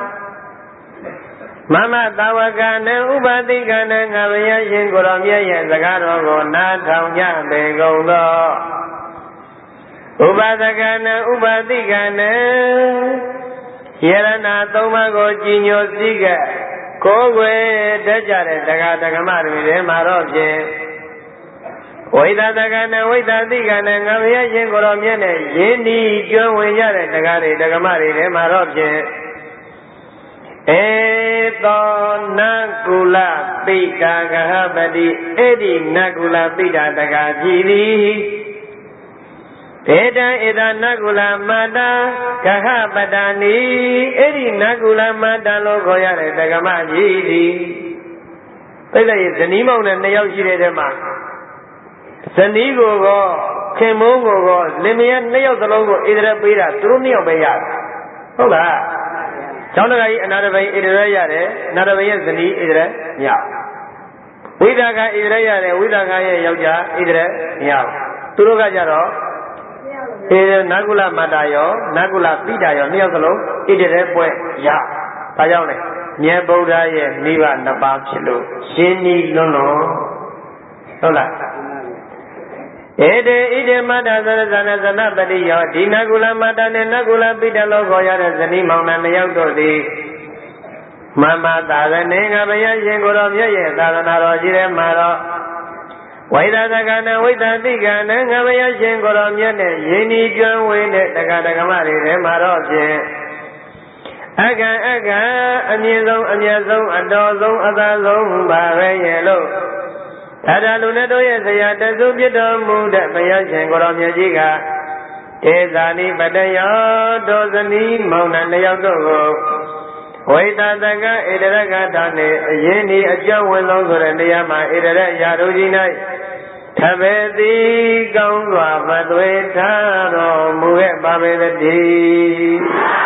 မမသာဝကနဲ့ဥပတိကနဲ့ငါဘုရားရှင်ကိုရောမြတ်ရဲ့စကားတော်ကိုနားထောင်ကြပေကုန်သောဥပဒကနဲ့ဥပတိကနဲ့ယရနာသုံးပါးကိုကြည်ညိုစည်းကကိုယ်ွယ်တက်ကြတဲ့တရားဓမ္မတွေထဲမှာတော့ဖြင့်ဝိသတကနဲ့ဝိသတိကနဲ့ငါဘုရားရှင်ကိုရောမြတ်နဲ့ယင်းဒီကျွမ်းဝင်ကြတဲ့တရားတွေဓမ္မတွေထဲမှာတော့ဖြင့်ဧသောနကုလပိတာကဟပတိအဲ့ဒီနကုလပိတာတကာကြည်သည်ဒေတံဧတနကုလမတ္တကဟပတ္တနိအဲ့ဒီနကုလမတ္တလို့ခေါ်ရတဲ့ဓမ္မကြီးသည်သိတဲ့ဇနီးမောင်နဲ့နှစ်ယောက်ရှိတဲ့ထဲမှာဇနီးကိုကောခင်မုန်းကိုကောလင်မယားနှစ်ယောက်သလုံးကိုဣဒရပေးတာသူတို့နှစ်ယောက်ပဲရတယ်ဟုတ်လားကျောင်းတကာကြီးအနာတပိန်ဣဒရရတယ်အနာတပိန်ရဲ့ဇနီးဣဒရမရဝိသကဣဒရရတယ်ဝိသကရဲ့ယောက်ျားဣဒရမရသူတို့ကကြတော့နကုလမတ္တယောနကုလပိတာယောနှစ်ယောက်စလုံးဣတရေပွဲရဒါကြောင့်လေမြတ်ဗုဒ္ဓရဲ့နိဗ္ဗာန်နှစ်ပါးဖြစ်လို့ရှင်းဤလွန်းလို့ဟုတ်လားဧတေဣတေမတ္တသရဇနဇနပတိယောဒီနကုလမတ္တနဲ့နကုလပိတလို့ခေါ်ရတဲ့ဇနီးမောင်နှံနှစ်ယောက်တို့သည်မမသာသနေကဘုရားရှင်ကိုယ်တော်မြတ်ရဲ့သာသနာတော်ကြီးထဲမှာတော့ဝိသတကနဲ့ဝိသတိကနဲ့ငါဘုရားရှင်ကိုယ်တော်မြတ်နဲ့ယင်းဒီကျွမ်းဝေးတဲ့တရားဓမ္မတွေထဲမှာတော့ဖြင့်အကံအမြင့်ဆုံးအမြတ်ဆုံးအတော်ဆုံးအသာဆုံးပါပဲရဲ့လို့ဒါတာလူနဲ့တို့ရဲ့ဆရာတဆုပြတော်မူတဲ့ဘုရားရှင်ကိုယ်တော်မြတ်ကြီးကဒေသနိပတယောတောဇနီးမောင်နှံနှစ်ယောက်တို့ကိုဝိသတကဣတရကထာနှင့်အရင်ဒီအကျော်ဝင်ဆုံးဆိုတဲ့နေရာမှာဣတရရာတို့ကြီး၌ထဘေတိကောင်းစွာမသွေထားတော်မူခဲ့ပါပေတည်း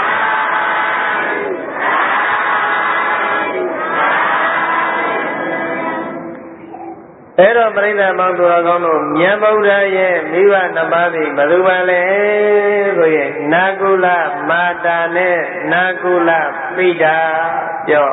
အဲ့တော့ပြိဿမောင်သူတော်ကောင်းတို့မြတ်ဗုဒ္ဓရဲ့မိဘနှစ်ပါးသည်ဘယ်သူပါလဲဆိုရင်နာကုလမာတာနဲ့နာကုလပိတာပြော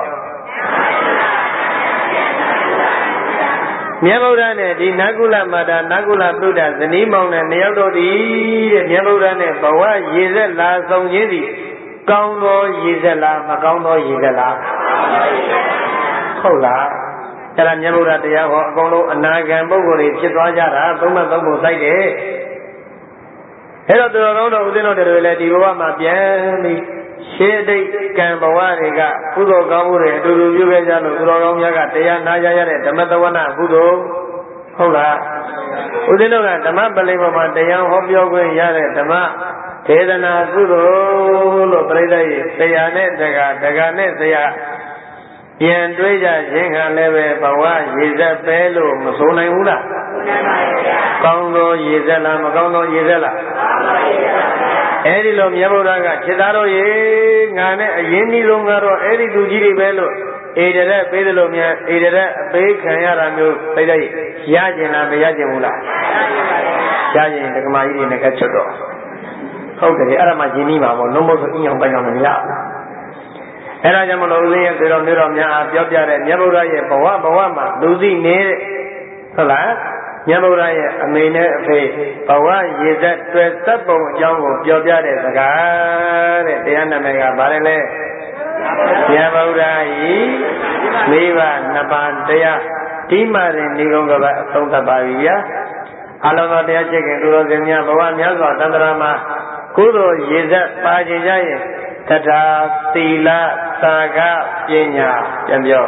မြတ်ဗုဒ္ဓနဲ့ဒီနာကုလမာတာနာကုလပိတာဇနီးမောင်နဲ့နှစ်ယောက်တို့သည်တဲ့မြတ်ဗုဒ္ဓနဲ့ဘဝရည်သက်လာဆောင်ခြင်းသည်ကောင်းသောရည်သက်လားမကောင်းသောရည်သက်လားဟုတ်လားအဲ့ဒါမြတ်ဗုဒ္ဓတရားဟောအကုန်လုံးအနာဂံပုဂ္ဂိုလ်တွေဖြစ်သွားကြတာသုံးမဲ့သုံးဖို့စိုက်တယ်အဲ့တော့သူတော်ကောင်းတို့ဦးဇင်းတို့တွေလည်းဒီဘဝမှာပြန်ပြီးရှရှေးတိတ်ကံဘဝတွေကကုသိုလ်ကောင်းမှုတွေအတူတူပြုခဲ့ကြလို့သူတော်ကောင်းများကတရားနာကြရတဲ့ဓမ္မသဝနာကုသိုလ်ဟုတ်လားဦးဇင်းတို့ကဓမ္မပလင်ပေါ်မှာတရားဟောပြောခွင့်ရတဲ့ဓမ္မဒေသနာကုသိုလ်လို့ပြိဿရဲ့ဆရာနဲ့တက္ကနဲ့ဆရာပြန်တွေးကြခြင်းကလည်းပဲဘဝရည်စက်ပဲလို့မဆိုနိုင်ဘူးလားကောင်းသောရည်စက်လားမကောင်းသောရည်စက်လားအဲ့ဒီလိုမြတ်ဗုဒ္ဓကจิตသားတို့ရေငါနဲ့အရင်ကြီးဆုံးကတော့အဲ့ဒီသူကြီးတွေပဲလို့ဧတရက်ပေးတယ်လို့များဧတရက်အပေးခံရတာမျိုးသိတဲ့ရကျင်လားမရကျင်ဘူးလားရကျင်ဒကမာကြီးတွေနဲ့ကချွတ်တော့ဟုတ်တယ်အဲ့ဒါမှယဉ်ပြီးပါဘောလုံးမဆိုအင်းအောင်ပိုင်းအောင်မရဘူးအဲ့ဒါကြောင့်မလို့ဦးဇင်းရဲ့သေတော်မျိုးတော်များအားပြောပြတဲ့မြတ်ဗုဒ္ဓရဲ့ဘဝမှာလူသိနေတဲ့ဟုတ်လားမြတ်ဗုဒ္ဓရဲ့အမေနဲ့အဖေဘဝရည်သက်တွေ့သက်ပုံအကြောင်းကိုပြောပြတဲ့စကားတဲ့တရားနာမည်ကဘာလဲလဲမြတ်ဗုဒ္ဓဤမိဘနှစ်ပါးတရားဒီမှရင်ဒီကုန်းကပတ်အဆုံးသတ်ပါပြီဗျာအလုံးစုံတရားချစ်ခင်သူတော်စင်များဘဝများစွာတန်ត្រာမှာကုသိုလ်ရည်သက်ပါကြကြရင်တထာသီလသာကပညာပြန်ပြော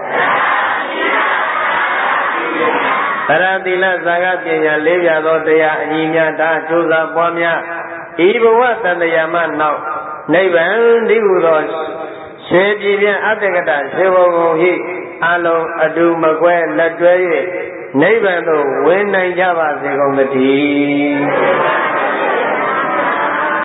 သရသီလသာကပညာလေးပြသောတရားအညီများဒါကြိုးစားပွားများဤဘဝတန်တရားမှနောက်နိဗ္ဗာန်ဒီဟုသောရှေပြည်ပြန်အတ္တကတသေဝဂုံဟိအလုံးအတူမကွဲလက်တွဲ၍နိဗ္ဗာန်သို့ဝင်နိုင်ကြပါစေကုန်သတည်း